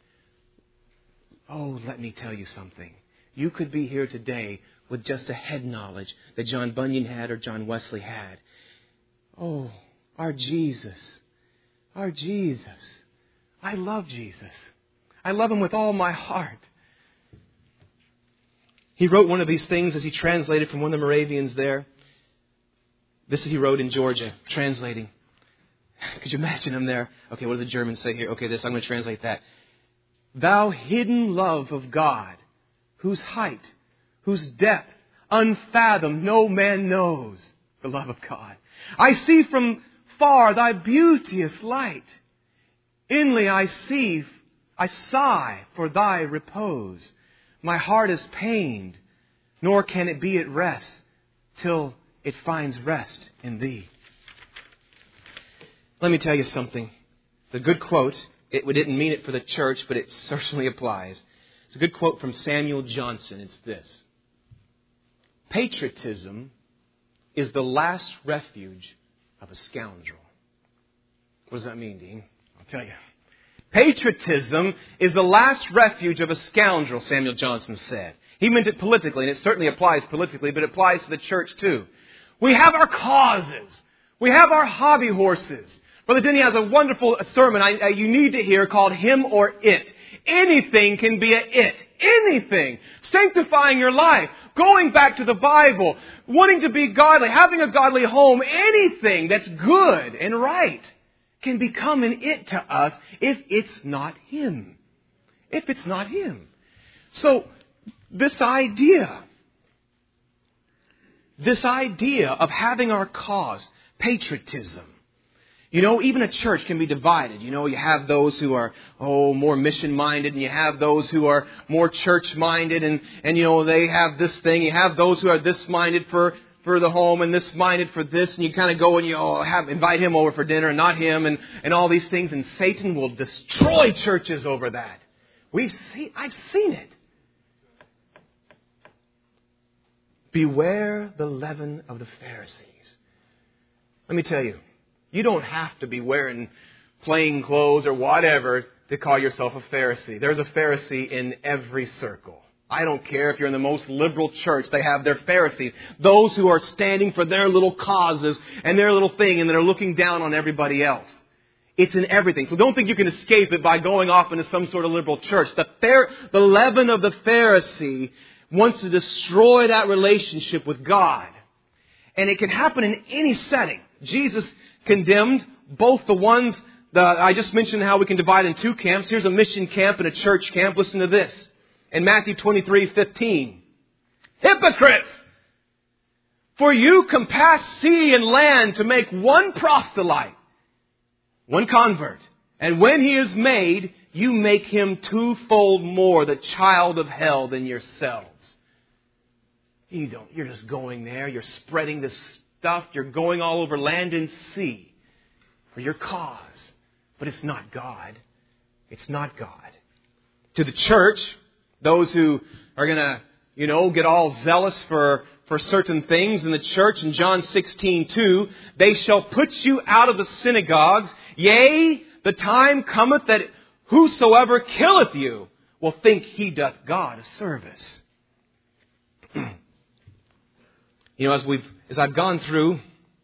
Oh, let me tell you something. You could be here today with just a head knowledge that John Bunyan had or John Wesley had. Oh, our Jesus. Our Jesus. I love Jesus. I love Him with all my heart. He wrote one of these things as he translated from one of the Moravians there. This he wrote in Georgia, translating. Could you imagine him there? Okay, what does the German say here? Okay, this, I'm going to translate that. Thou hidden love of God, whose height, whose depth unfathomed, no man knows the love of God. I see from far thy beauteous light. Inly I see, I sigh for thy repose. My heart is pained, nor can it be at rest till it finds rest in thee. Let me tell you something. It's a good quote. It, we didn't mean it for the church, but it certainly applies. It's a good quote from Samuel Johnson. It's this. Patriotism is the last refuge of a scoundrel. What does that mean, Dean? I'll tell you. Patriotism is the last refuge of a scoundrel, Samuel Johnson said. He meant it politically, and it certainly applies politically, but it applies to the church too. We have our causes. We have our hobby horses. Brother Denny has a wonderful sermon I, I, you need to hear called Him or It. Anything can be a it. Anything. Sanctifying your life. Going back to the Bible. Wanting to be godly. Having a godly home. Anything that's good and right can become an it to us if it's not Him. If it's not Him. So, this idea, this idea of having our cause, patriotism. You know, even a church can be divided. You know, you have those who are, oh, more mission-minded, and you have those who are more church-minded, and, and you know, they have this thing. You have those who are this-minded for, for the home, and this-minded for this, and you kind of go and you oh, have invite him over for dinner, and not him, and, and all these things, and Satan will destroy churches over that. We've seen, I've seen it. Beware the leaven of the Pharisees. Let me tell you. You don't have to be wearing plain clothes or whatever to call yourself a Pharisee. There's a Pharisee in every circle. I don't care if you're in the most liberal church. They have their Pharisees. Those who are standing for their little causes and their little thing and that are looking down on everybody else. It's in everything. So don't think you can escape it by going off into some sort of liberal church. The, Phar- the leaven of the Pharisee wants to destroy that relationship with God. And it can happen in any setting. Jesus condemned both the ones that I just mentioned how we can divide in two camps. Here's a mission camp and a church camp. Listen to this. In Matthew twenty-three fifteen. Hypocrites! For you compass sea and land to make one proselyte, one convert. And when he is made, you make him twofold more the child of hell than yourselves. You don't, you're just going there. You're spreading this stuff. You're going all over land and sea for your cause. But it's not God. It's not God. To the church, those who are going to, you know, get all zealous for, for certain things in the church, in John sixteen two, they shall put you out of the synagogues. Yea, the time cometh that whosoever killeth you will think he doth God a service. You know, as we've as I've gone through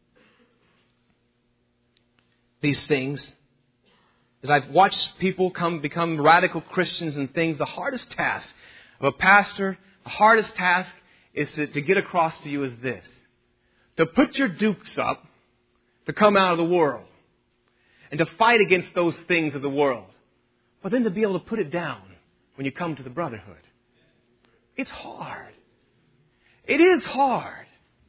these things, as I've watched people come become radical Christians and things, the hardest task of a pastor, the hardest task is to, to get across to you is this. To put your dukes up, to come out of the world, and to fight against those things of the world. But then to be able to put it down when you come to the brotherhood. It's hard. It is hard.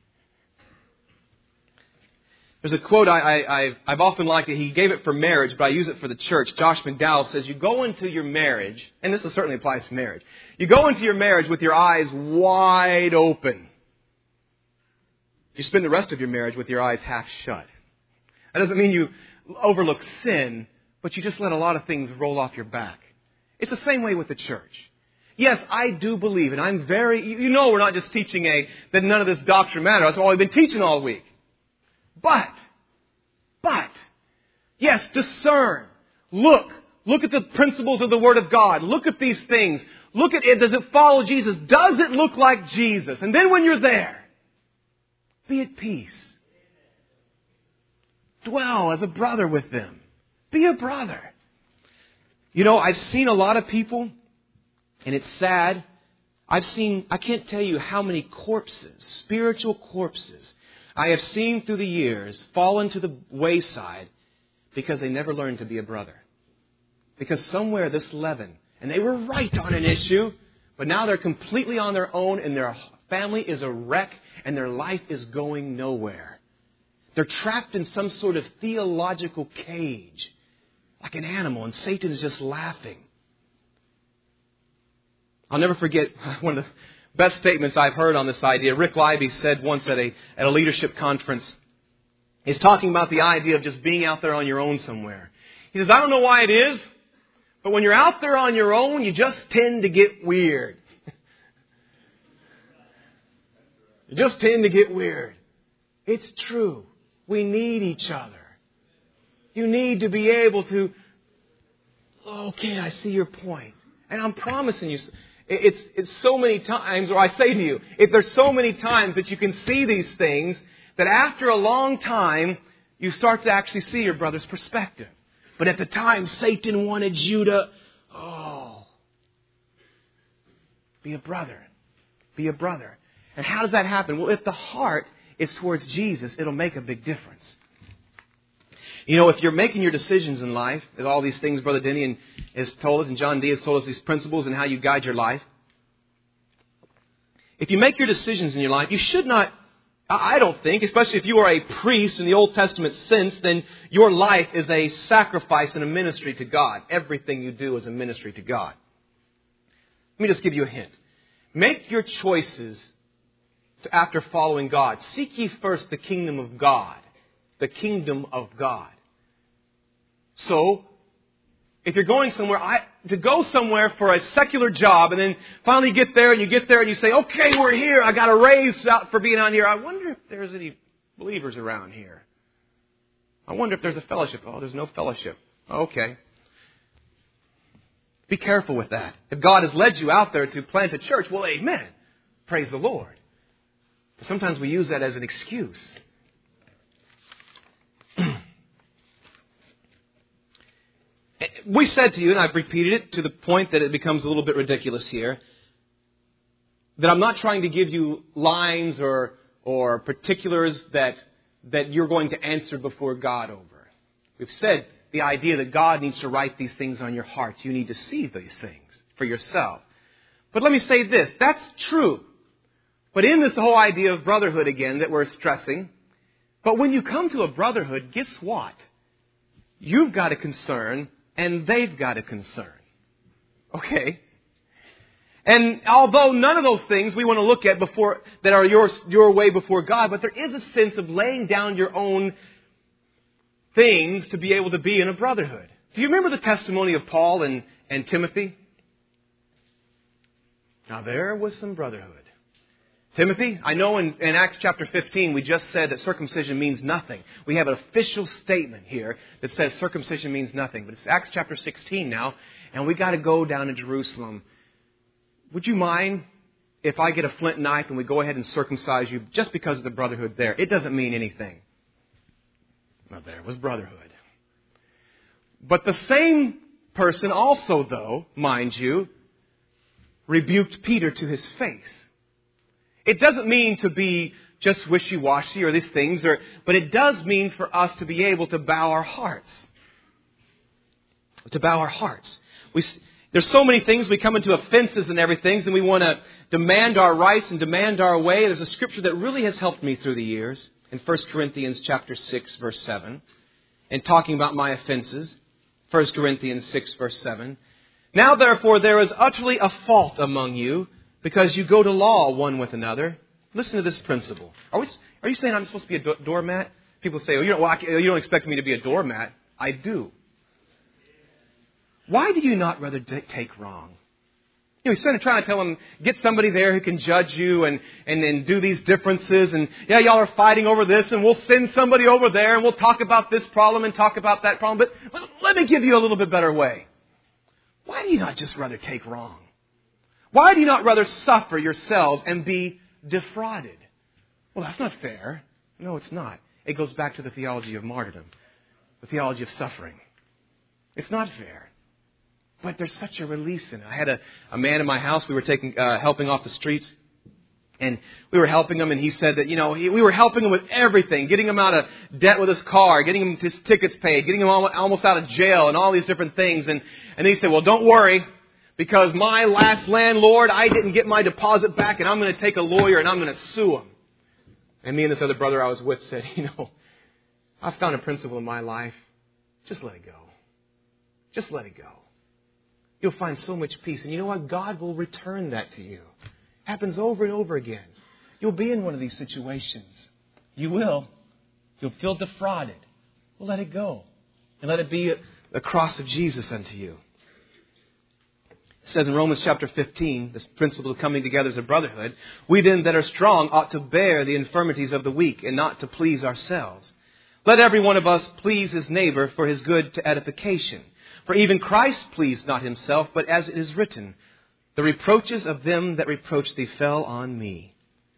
There's a quote I, I, I've, I've often liked it. He gave it for marriage, but I use it for the church. Josh McDowell says, you go into your marriage, and this certainly applies to marriage. You go into your marriage with your eyes wide open. You spend the rest of your marriage with your eyes half shut. That doesn't mean you overlook sin, but you just let a lot of things roll off your back. It's the same way with the church. Yes, I do believe, and I'm very, you know we're not just teaching a, that none of this doctrine matters. That's all we've been teaching all week. But, but, yes, discern. Look. Look at the principles of the Word of God. Look at these things. Look at it. Does it follow Jesus? Does it look like Jesus? And then when you're there, be at peace. Dwell as a brother with them. Be a brother. You know, I've seen a lot of people, and it's sad. I've seen, I can't tell you how many corpses, spiritual corpses, I have seen through the years fall into the wayside because they never learned to be a brother. Because somewhere this leaven, and they were right on an issue, but now they're completely on their own and they're family is a wreck and their life is going nowhere. They're trapped in some sort of theological cage, like an animal, and Satan is just laughing. I'll never forget one of the best statements I've heard on this idea. Rick Libby said once at a at a leadership conference, he's talking about the idea of just being out there on your own somewhere. He says, I don't know why it is, but when you're out there on your own, you just tend to get weird. You just tend to get weird. It's true. We need each other. You need to be able to, okay, I see your point. And I'm promising you, it's, it's so many times, or I say to you, if there's so many times that you can see these things, that after a long time, you start to actually see your brother's perspective. But at the time, Satan wanted you to, oh, be a brother. Be a brother. And how does that happen? Well, if the heart is towards Jesus, it'll make a big difference. You know, if you're making your decisions in life, as all these things Brother Denny has told us, and John D has told us these principles and how you guide your life. If you make your decisions in your life, you should not, I don't think, especially if you are a priest in the Old Testament sense, then your life is a sacrifice and a ministry to God. Everything you do is a ministry to God. Let me just give you a hint. Make your choices after following God. Seek ye first the kingdom of God. The kingdom of God. So, if you're going somewhere, I, to go somewhere for a secular job and then finally get there and you get there and you say, okay, we're here. I got a raise out for being out here. I wonder if there's any believers around here. I wonder if there's a fellowship. Oh, there's no fellowship. Okay. Be careful with that. If God has led you out there to plant a church, well, amen. Praise the Lord. But sometimes we use that as an excuse. We said to you, and I've repeated it to the point that it becomes a little bit ridiculous here, that I'm not trying to give you lines or or particulars that that you're going to answer before God over. We've said the idea that God needs to write these things on your heart. You need to see these things for yourself. But let me say this, that's true. But in this whole idea of brotherhood again that we're stressing, but when you come to a brotherhood, guess what? You've got a concern and they've got a concern. Okay? And although none of those things we want to look at before that are your, your way before God, but there is a sense of laying down your own things to be able to be in a brotherhood. Do you remember the testimony of Paul and, and Timothy? Now there was some brotherhood. Timothy, I know in, in Acts chapter fifteen, we just said that circumcision means nothing. We have an official statement here that says circumcision means nothing. But it's Acts chapter sixteen now, and we got to go down to Jerusalem. Would you mind if I get a flint knife and we go ahead and circumcise you just because of the brotherhood there? It doesn't mean anything. Well, there was brotherhood. But the same person also, though, mind you, rebuked Peter to his face. It doesn't mean to be just wishy-washy or these things, or, but it does mean for us to be able to bow our hearts. To bow our hearts. We, there's so many things, we come into offenses and everything, and we want to demand our rights and demand our way. There's a scripture that really has helped me through the years in First Corinthians chapter six, verse seven. And talking about my offenses, First Corinthians six, verse seven. Now, therefore, there is utterly a fault among you, because you go to law one with another. Listen to this principle. Are, we, are you saying I'm supposed to be a do- doormat? People say, oh, you don't, well, you don't expect me to be a doormat. I do. Why do you not rather d- take wrong? You know, instead of trying to tell them, get somebody there who can judge you and, and then do these differences. And yeah, y'all are fighting over this and we'll send somebody over there and we'll talk about this problem and talk about that problem. But let me give you a little bit better way. Why do you not just rather take wrong? Why do you not rather suffer yourselves and be defrauded? Well, that's not fair. No, it's not. It goes back to the theology of martyrdom, the theology of suffering. It's not fair. But there's such a release in it. I had a, a man in my house. We were taking uh, helping off the streets. And we were helping him. And he said that, you know, he, we were helping him with everything. Getting him out of debt with his car. Getting him his tickets paid. Getting him almost out of jail. And all these different things. And, and he said, well, don't worry. because my last landlord, I didn't get my deposit back, and I'm going to take a lawyer and I'm going to sue him. And me and this other brother I was with said, you know, I found a principle in my life. Just let it go. Just let it go. You'll find so much peace. And you know what? God will return that to you. It happens over and over again. You'll be in one of these situations. You will. You'll feel defrauded. Well, let it go. And let it be the cross of Jesus unto you. It says in Romans chapter fifteen, this principle of coming together as a brotherhood, we then that are strong ought to bear the infirmities of the weak and not to please ourselves. Let every one of us please his neighbor for his good to edification. For even Christ pleased not himself, but as it is written, the reproaches of them that reproached thee fell on me.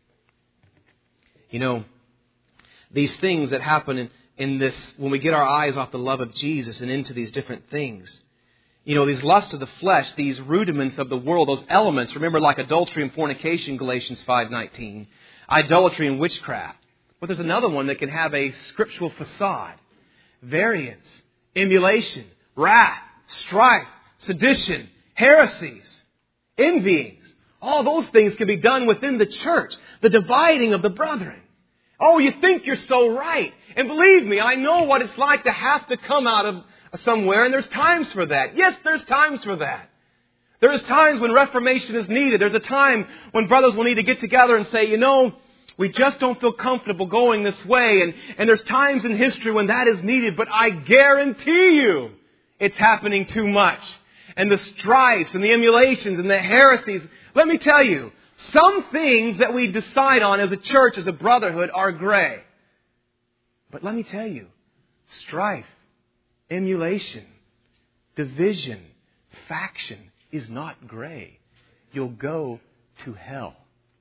You know, these things that happen in, in this, when we get our eyes off the love of Jesus and into these different things, you know, these lusts of the flesh, these rudiments of the world, those elements, remember, like adultery and fornication, Galatians five nineteen, idolatry and witchcraft. But there's another one that can have a scriptural facade. Variance, emulation, wrath, strife, sedition, heresies, envyings. All those things can be done within the church. The dividing of the brethren. Oh, you think you're so right. And believe me, I know what it's like to have to come out of somewhere, and there's times for that. Yes, there's times for that. There's times when reformation is needed. There's a time when brothers will need to get together and say, you know, we just don't feel comfortable going this way. And, and there's times in history when that is needed. But I guarantee you it's happening too much. And the strifes and the emulations and the heresies. Let me tell you, some things that we decide on as a church, as a brotherhood, are gray. But let me tell you, strife, emulation, division, faction is not gray. You'll go to hell.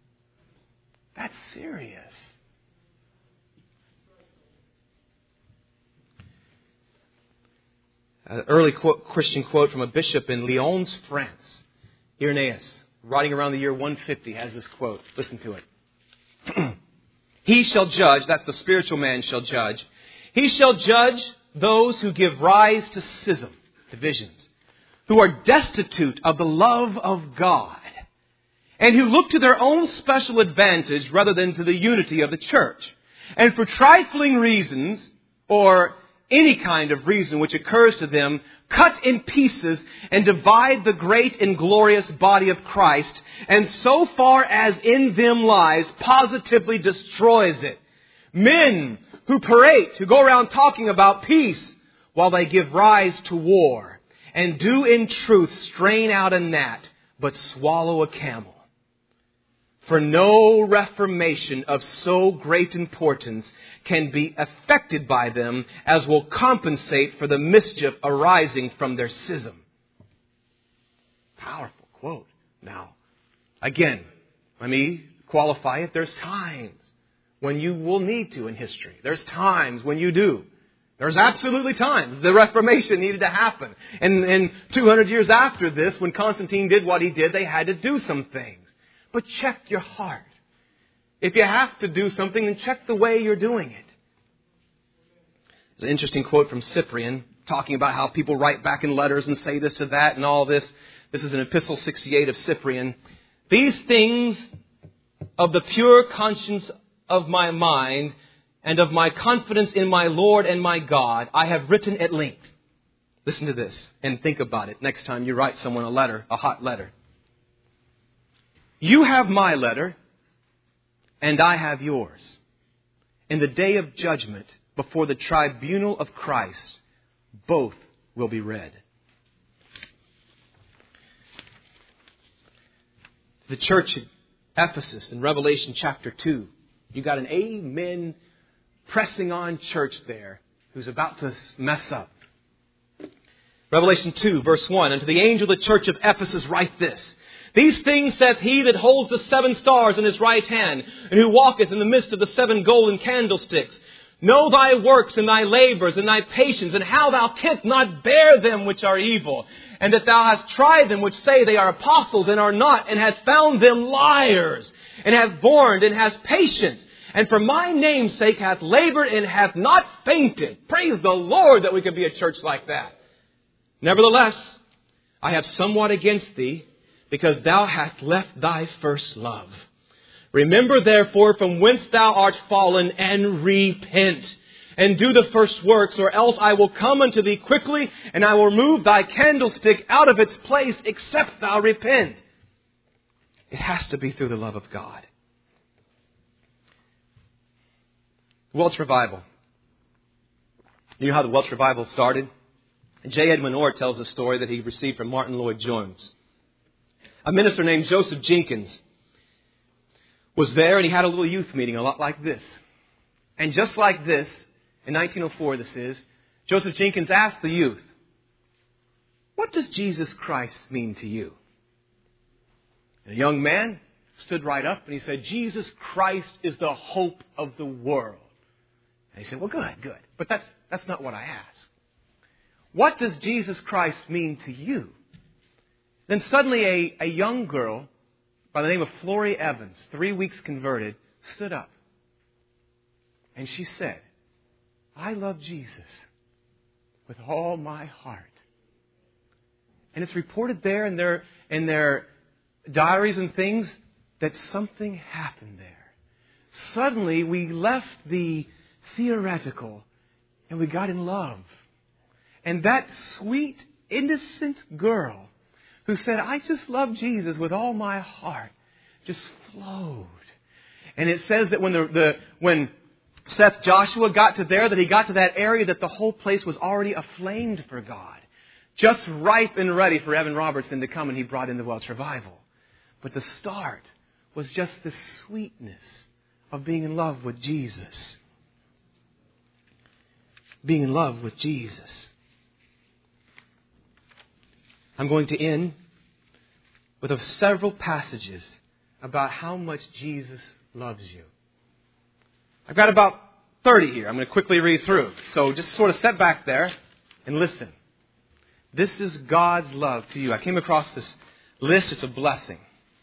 That's serious. An early quote, Christian quote from a bishop in Lyons, France, Irenaeus, writing around the year one fifty, has this quote. Listen to it. He shall judge, that's the spiritual man shall judge. He shall judge those who give rise to schism, divisions, who are destitute of the love of God, and who look to their own special advantage rather than to the unity of the church. And for trifling reasons, or any kind of reason which occurs to them, cut in pieces and divide the great and glorious body of Christ, and so far as in them lies, positively destroys it. Men who parade, who go around talking about peace while they give rise to war, and do in truth strain out a gnat, but swallow a camel. For no reformation of so great importance can be effected by them as will compensate for the mischief arising from their schism. Powerful quote. Now, again, let me qualify it. There's times when you will need to in history. There's times when you do. There's absolutely times the Reformation needed to happen. And, and two hundred years after this, when Constantine did what he did, they had to do some things. But check your heart. If you have to do something, then check the way you're doing it. There's an interesting quote from Cyprian talking about how people write back in letters and say this to that and all this. This is in Epistle sixty-eight of Cyprian. These things of the pure conscience of my mind and of my confidence in my Lord and my God, I have written at length. Listen to this and think about it next time you write someone a letter, a hot letter. You have my letter, and I have yours. In the day of judgment, before the tribunal of Christ, both will be read. The church at Ephesus in Revelation chapter two, you got an amen pressing on church there who's about to mess up. Revelation two, verse one, and to the angel of the church of Ephesus write this. These things saith he that holds the seven stars in his right hand, and who walketh in the midst of the seven golden candlesticks. Know thy works and thy labors and thy patience, and how thou canst not bear them which are evil, and that thou hast tried them which say they are apostles and are not, and hast found them liars, and hast borne and hast patience, and for my name's sake hath labored and hath not fainted. Praise the Lord that we could be a church like that. Nevertheless, I have somewhat against thee, because thou hast left thy first love. Remember therefore from whence thou art fallen, and repent, and do the first works, or else I will come unto thee quickly, and I will remove thy candlestick out of its place, except thou repent. It has to be through the love of God. Welsh Revival. You know how the Welsh Revival started? J. Edmund Orr tells a story that he received from Martin Lloyd-Jones. A minister named Joseph Jenkins was there, and he had a little youth meeting, a lot like this. And just like this, in nineteen oh four this is, Joseph Jenkins asked the youth, "What does Jesus Christ mean to you?" And a young man stood right up and he said, "Jesus Christ is the hope of the world." And he said, "Well, good, good. But that's that's not what I asked. What does Jesus Christ mean to you?" Then suddenly a, a young girl by the name of Flory Evans, three weeks converted, stood up. And she said, "I love Jesus with all my heart." And it's reported there in their, in their diaries and things that something happened there. Suddenly we left the theoretical and we got in love. And that sweet, innocent girl who said, "I just love Jesus with all my heart," just flowed. And it says that when the, the when Seth Joshua got to there, that he got to that area, that the whole place was already aflamed for God. Just ripe and ready for Evan Robertson to come, and he brought in the Welsh Revival. But the start was just the sweetness of being in love with Jesus. Being in love with Jesus. I'm going to end with several passages about how much Jesus loves you. I've got about thirty here. I'm going to quickly read through. So just sort of step back there and listen. This is God's love to you. I came across this list. It's a blessing.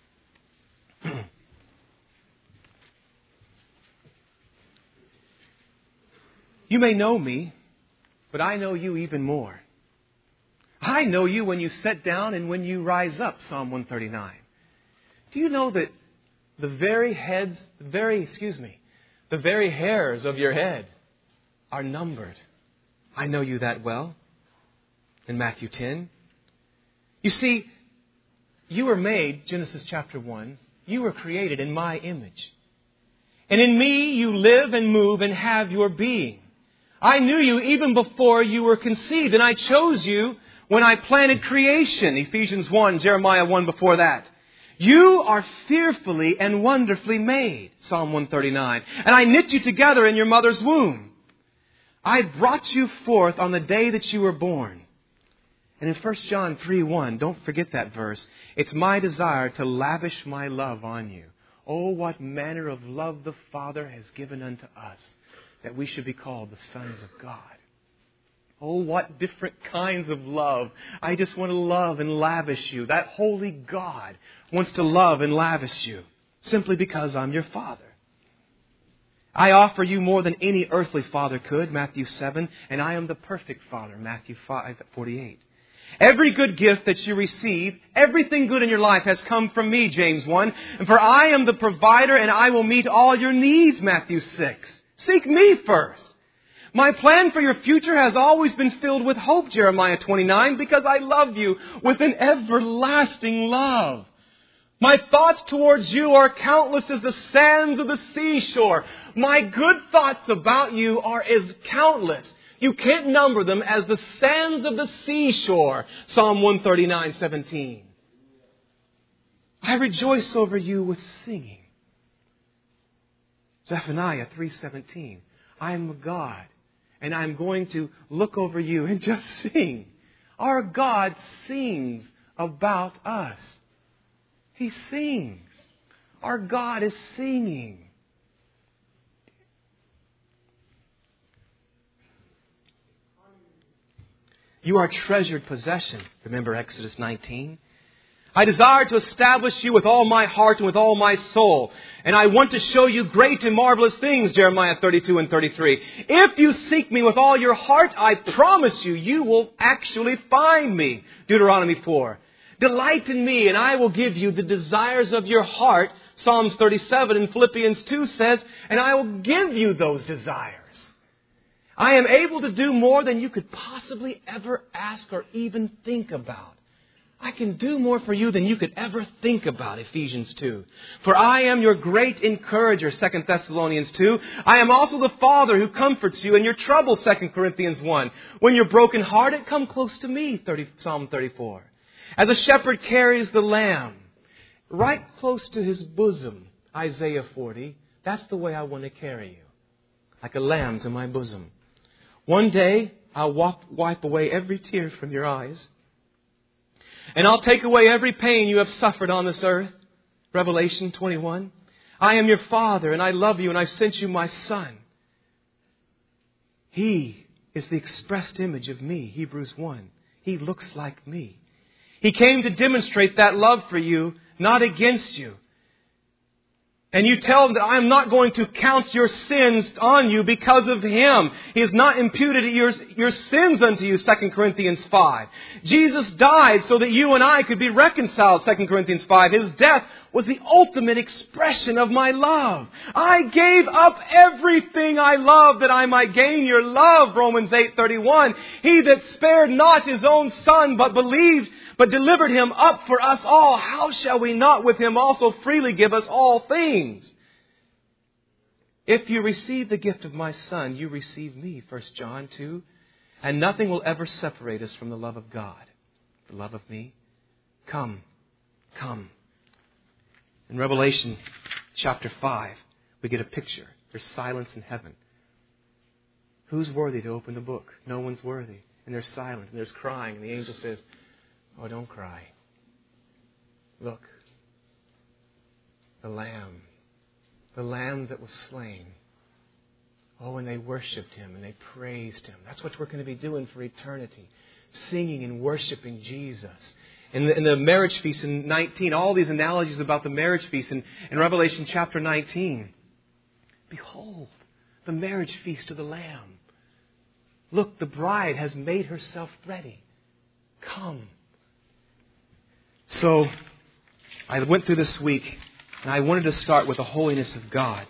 You may know me, but I know you even more. I know you when you sit down and when you rise up, Psalm one thirty-nine. Do you know that the very heads, the very, excuse me, the very hairs of your head are numbered? I know you that well. In Matthew ten. You see, you were made, Genesis chapter one, you were created in my image. And in me you live and move and have your being. I knew you even before you were conceived, and I chose you when I planted creation. Ephesians one, Jeremiah one before that. You are fearfully and wonderfully made. Psalm one thirty-nine. And I knit you together in your mother's womb. I brought you forth on the day that you were born. And in First John three one, don't forget that verse. It's my desire to lavish my love on you. Oh, what manner of love the Father has given unto us, that we should be called the sons of God. Oh, what different kinds of love. I just want to love and lavish you. That holy God wants to love and lavish you simply because I'm your Father. I offer you more than any earthly father could, Matthew seven, and I am the perfect Father, Matthew five forty-eight. Every good gift that you receive, everything good in your life has come from me, James one. And for I am the provider and I will meet all your needs, Matthew six. Seek me first. My plan for your future has always been filled with hope, Jeremiah twenty-nine, because I love you with an everlasting love. My thoughts towards you are countless as the sands of the seashore. My good thoughts about you are as countless. You can't number them as the sands of the seashore. Psalm one thirty-nine seventeen. I rejoice over you with singing. Zephaniah three seventeen. I am a God, and I'm going to look over you and just sing. Our God sings about us. He sings. Our God is singing. You are treasured possession. Remember Exodus nineteen. I desire to establish you with all my heart and with all my soul. And I want to show you great and marvelous things, Jeremiah thirty-two and thirty-three. If you seek me with all your heart, I promise you, you will actually find me. Deuteronomy four. Delight in me, and I will give you the desires of your heart. Psalms thirty-seven and Philippians two says, and I will give you those desires. I am able to do more than you could possibly ever ask or even think about. I can do more for you than you could ever think about, Ephesians two. For I am your great encourager, Second Thessalonians two. I am also the Father who comforts you in your trouble, Second Corinthians one. When you're brokenhearted, come close to me, Psalm thirty-four. As a shepherd carries the lamb right close to his bosom, Isaiah forty. That's the way I want to carry you, like a lamb to my bosom. One day, I'll wipe away every tear from your eyes. And I'll take away every pain you have suffered on this earth. Revelation twenty-one. I am your Father, and I love you, and I sent you my Son. He is the expressed image of me, Hebrews one. He looks like me. He came to demonstrate that love for you, not against you. And you tell him that I am not going to count your sins on you because of him. He has not imputed your, your sins unto you, Second Corinthians five. Jesus died so that you and I could be reconciled, Second Corinthians five. His death was the ultimate expression of my love. I gave up everything I love that I might gain your love, Romans eight thirty-one. He that spared not his own Son, but believed but delivered him up for us all, how shall we not with him also freely give us all things? If you receive the gift of my Son, you receive me, First John two. And nothing will ever separate us from the love of God. The love of me. Come, come. In Revelation chapter five, we get a picture. There's silence in heaven. Who's worthy to open the book? No one's worthy. And there's silence, and there's crying. And the angel says, oh, don't cry. Look. The Lamb. The Lamb that was slain. Oh, and they worshipped Him and they praised Him. That's what we're going to be doing for eternity. Singing and worshiping Jesus. In the, in the marriage feast in nineteen, all these analogies about the marriage feast in, in Revelation chapter nineteen. Behold, the marriage feast of the Lamb. Look, the bride has made herself ready. Come. So, I went through this week, and I wanted to start with the holiness of God.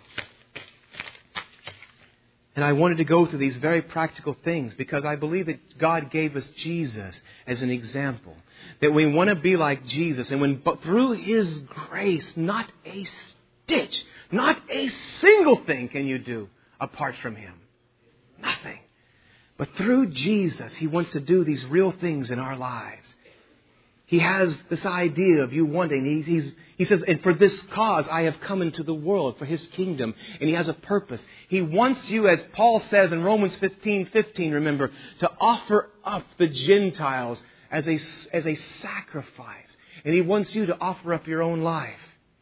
And I wanted to go through these very practical things because I believe that God gave us Jesus as an example. That we want to be like Jesus. And when but through His grace, not a stitch, not a single thing can you do apart from Him. Nothing. But through Jesus, He wants to do these real things in our lives. He has this idea of you wanting. He, he's, he says, and for this cause I have come into the world, for His kingdom. And He has a purpose. He wants you, as Paul says in Romans fifteen fifteen, remember, to offer up the Gentiles as a, as a sacrifice. And He wants you to offer up your own life.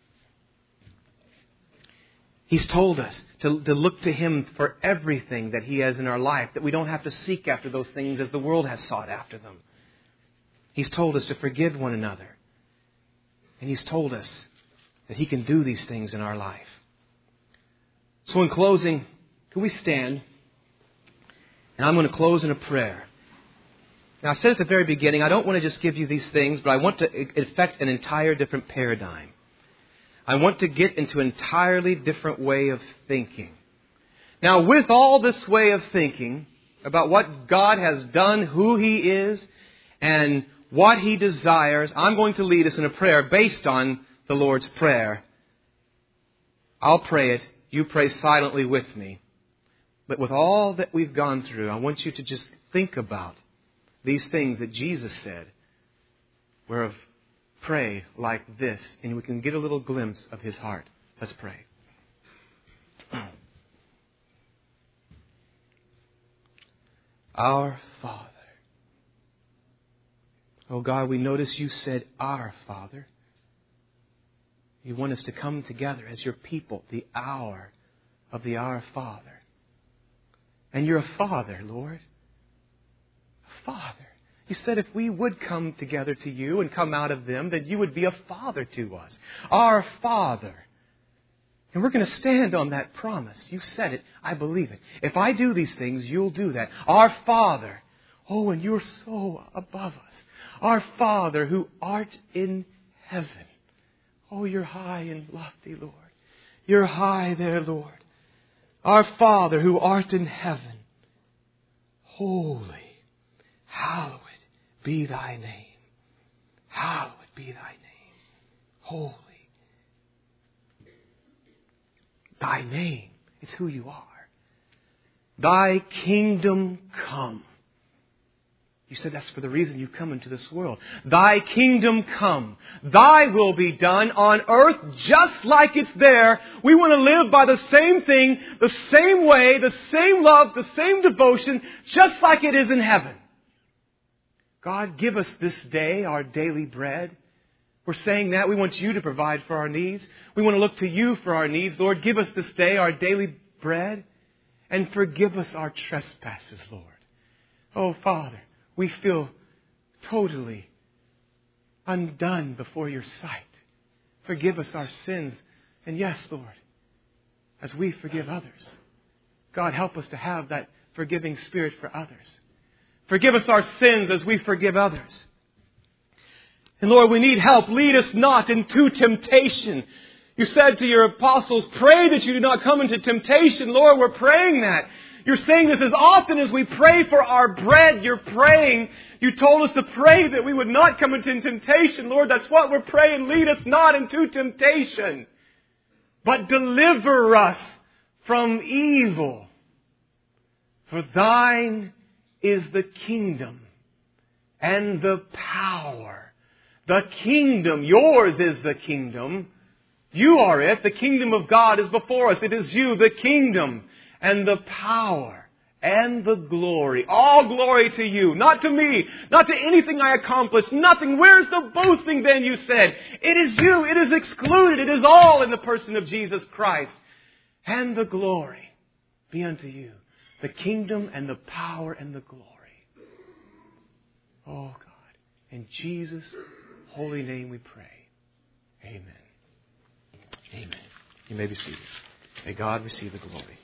He's told us to, to look to Him for everything that He has in our life, that we don't have to seek after those things as the world has sought after them. He's told us to forgive one another. And He's told us that He can do these things in our life. So in closing, can we stand? And I'm going to close in a prayer. Now, I said at the very beginning, I don't want to just give you these things, but I want to affect an entire different paradigm. I want to get into an entirely different way of thinking. Now, with all this way of thinking about what God has done, who He is, and what He desires, I'm going to lead us in a prayer based on the Lord's Prayer. I'll pray it. You pray silently with me. But with all that we've gone through, I want you to just think about these things that Jesus said. Whereof pray like this, and we can get a little glimpse of His heart. Let's pray. Our Father. Oh God, we notice You said, our Father. You want us to come together as Your people, the hour of the Our Father. And You're a Father, Lord. A Father. You said if we would come together to you and come out of them, that you would be a Father to us. Our Father. And we're going to stand on that promise. You said it. I believe it. If I do these things, you'll do that. Our Father. Oh, and you're so above us. Our Father who art in heaven. Oh, you're high and lofty, Lord. You're high there, Lord. Our Father who art in heaven. Holy, hallowed be thy name. Hallowed be thy name. Holy. Thy name. It's who you are. Thy kingdom come. You said that's for the reason you've come into this world. Thy kingdom come. Thy will be done on earth just like it's there. We want to live by the same thing, the same way, the same love, the same devotion, just like it is in heaven. God, give us this day our daily bread. We're saying that. We want you to provide for our needs. We want to look to you for our needs. Lord, give us this day our daily bread and forgive us our trespasses, Lord. Oh, Father, we feel totally undone before your sight. Forgive us our sins. And yes, Lord, as we forgive others. God, help us to have that forgiving spirit for others. Forgive us our sins as we forgive others. And Lord, we need help. Lead us not into temptation. You said to your apostles, pray that you do not come into temptation. Lord, we're praying that. You're saying this as often as we pray for our bread. You're praying. You told us to pray that we would not come into temptation. Lord, that's what we're praying. Lead us not into temptation, but deliver us from evil. For thine is the kingdom and the power. The kingdom, yours is the kingdom. You are it. The kingdom of God is before us. It is you, the kingdom and the power and the glory. All glory to you, not to me, not to anything I accomplished, nothing. Where's the boasting then, you said? It is you. It is excluded. It is all in the person of Jesus Christ. And the glory be unto you. The kingdom and the power and the glory. Oh God, in Jesus' holy name we pray. Amen. Amen. You may be seated. May God receive the glory.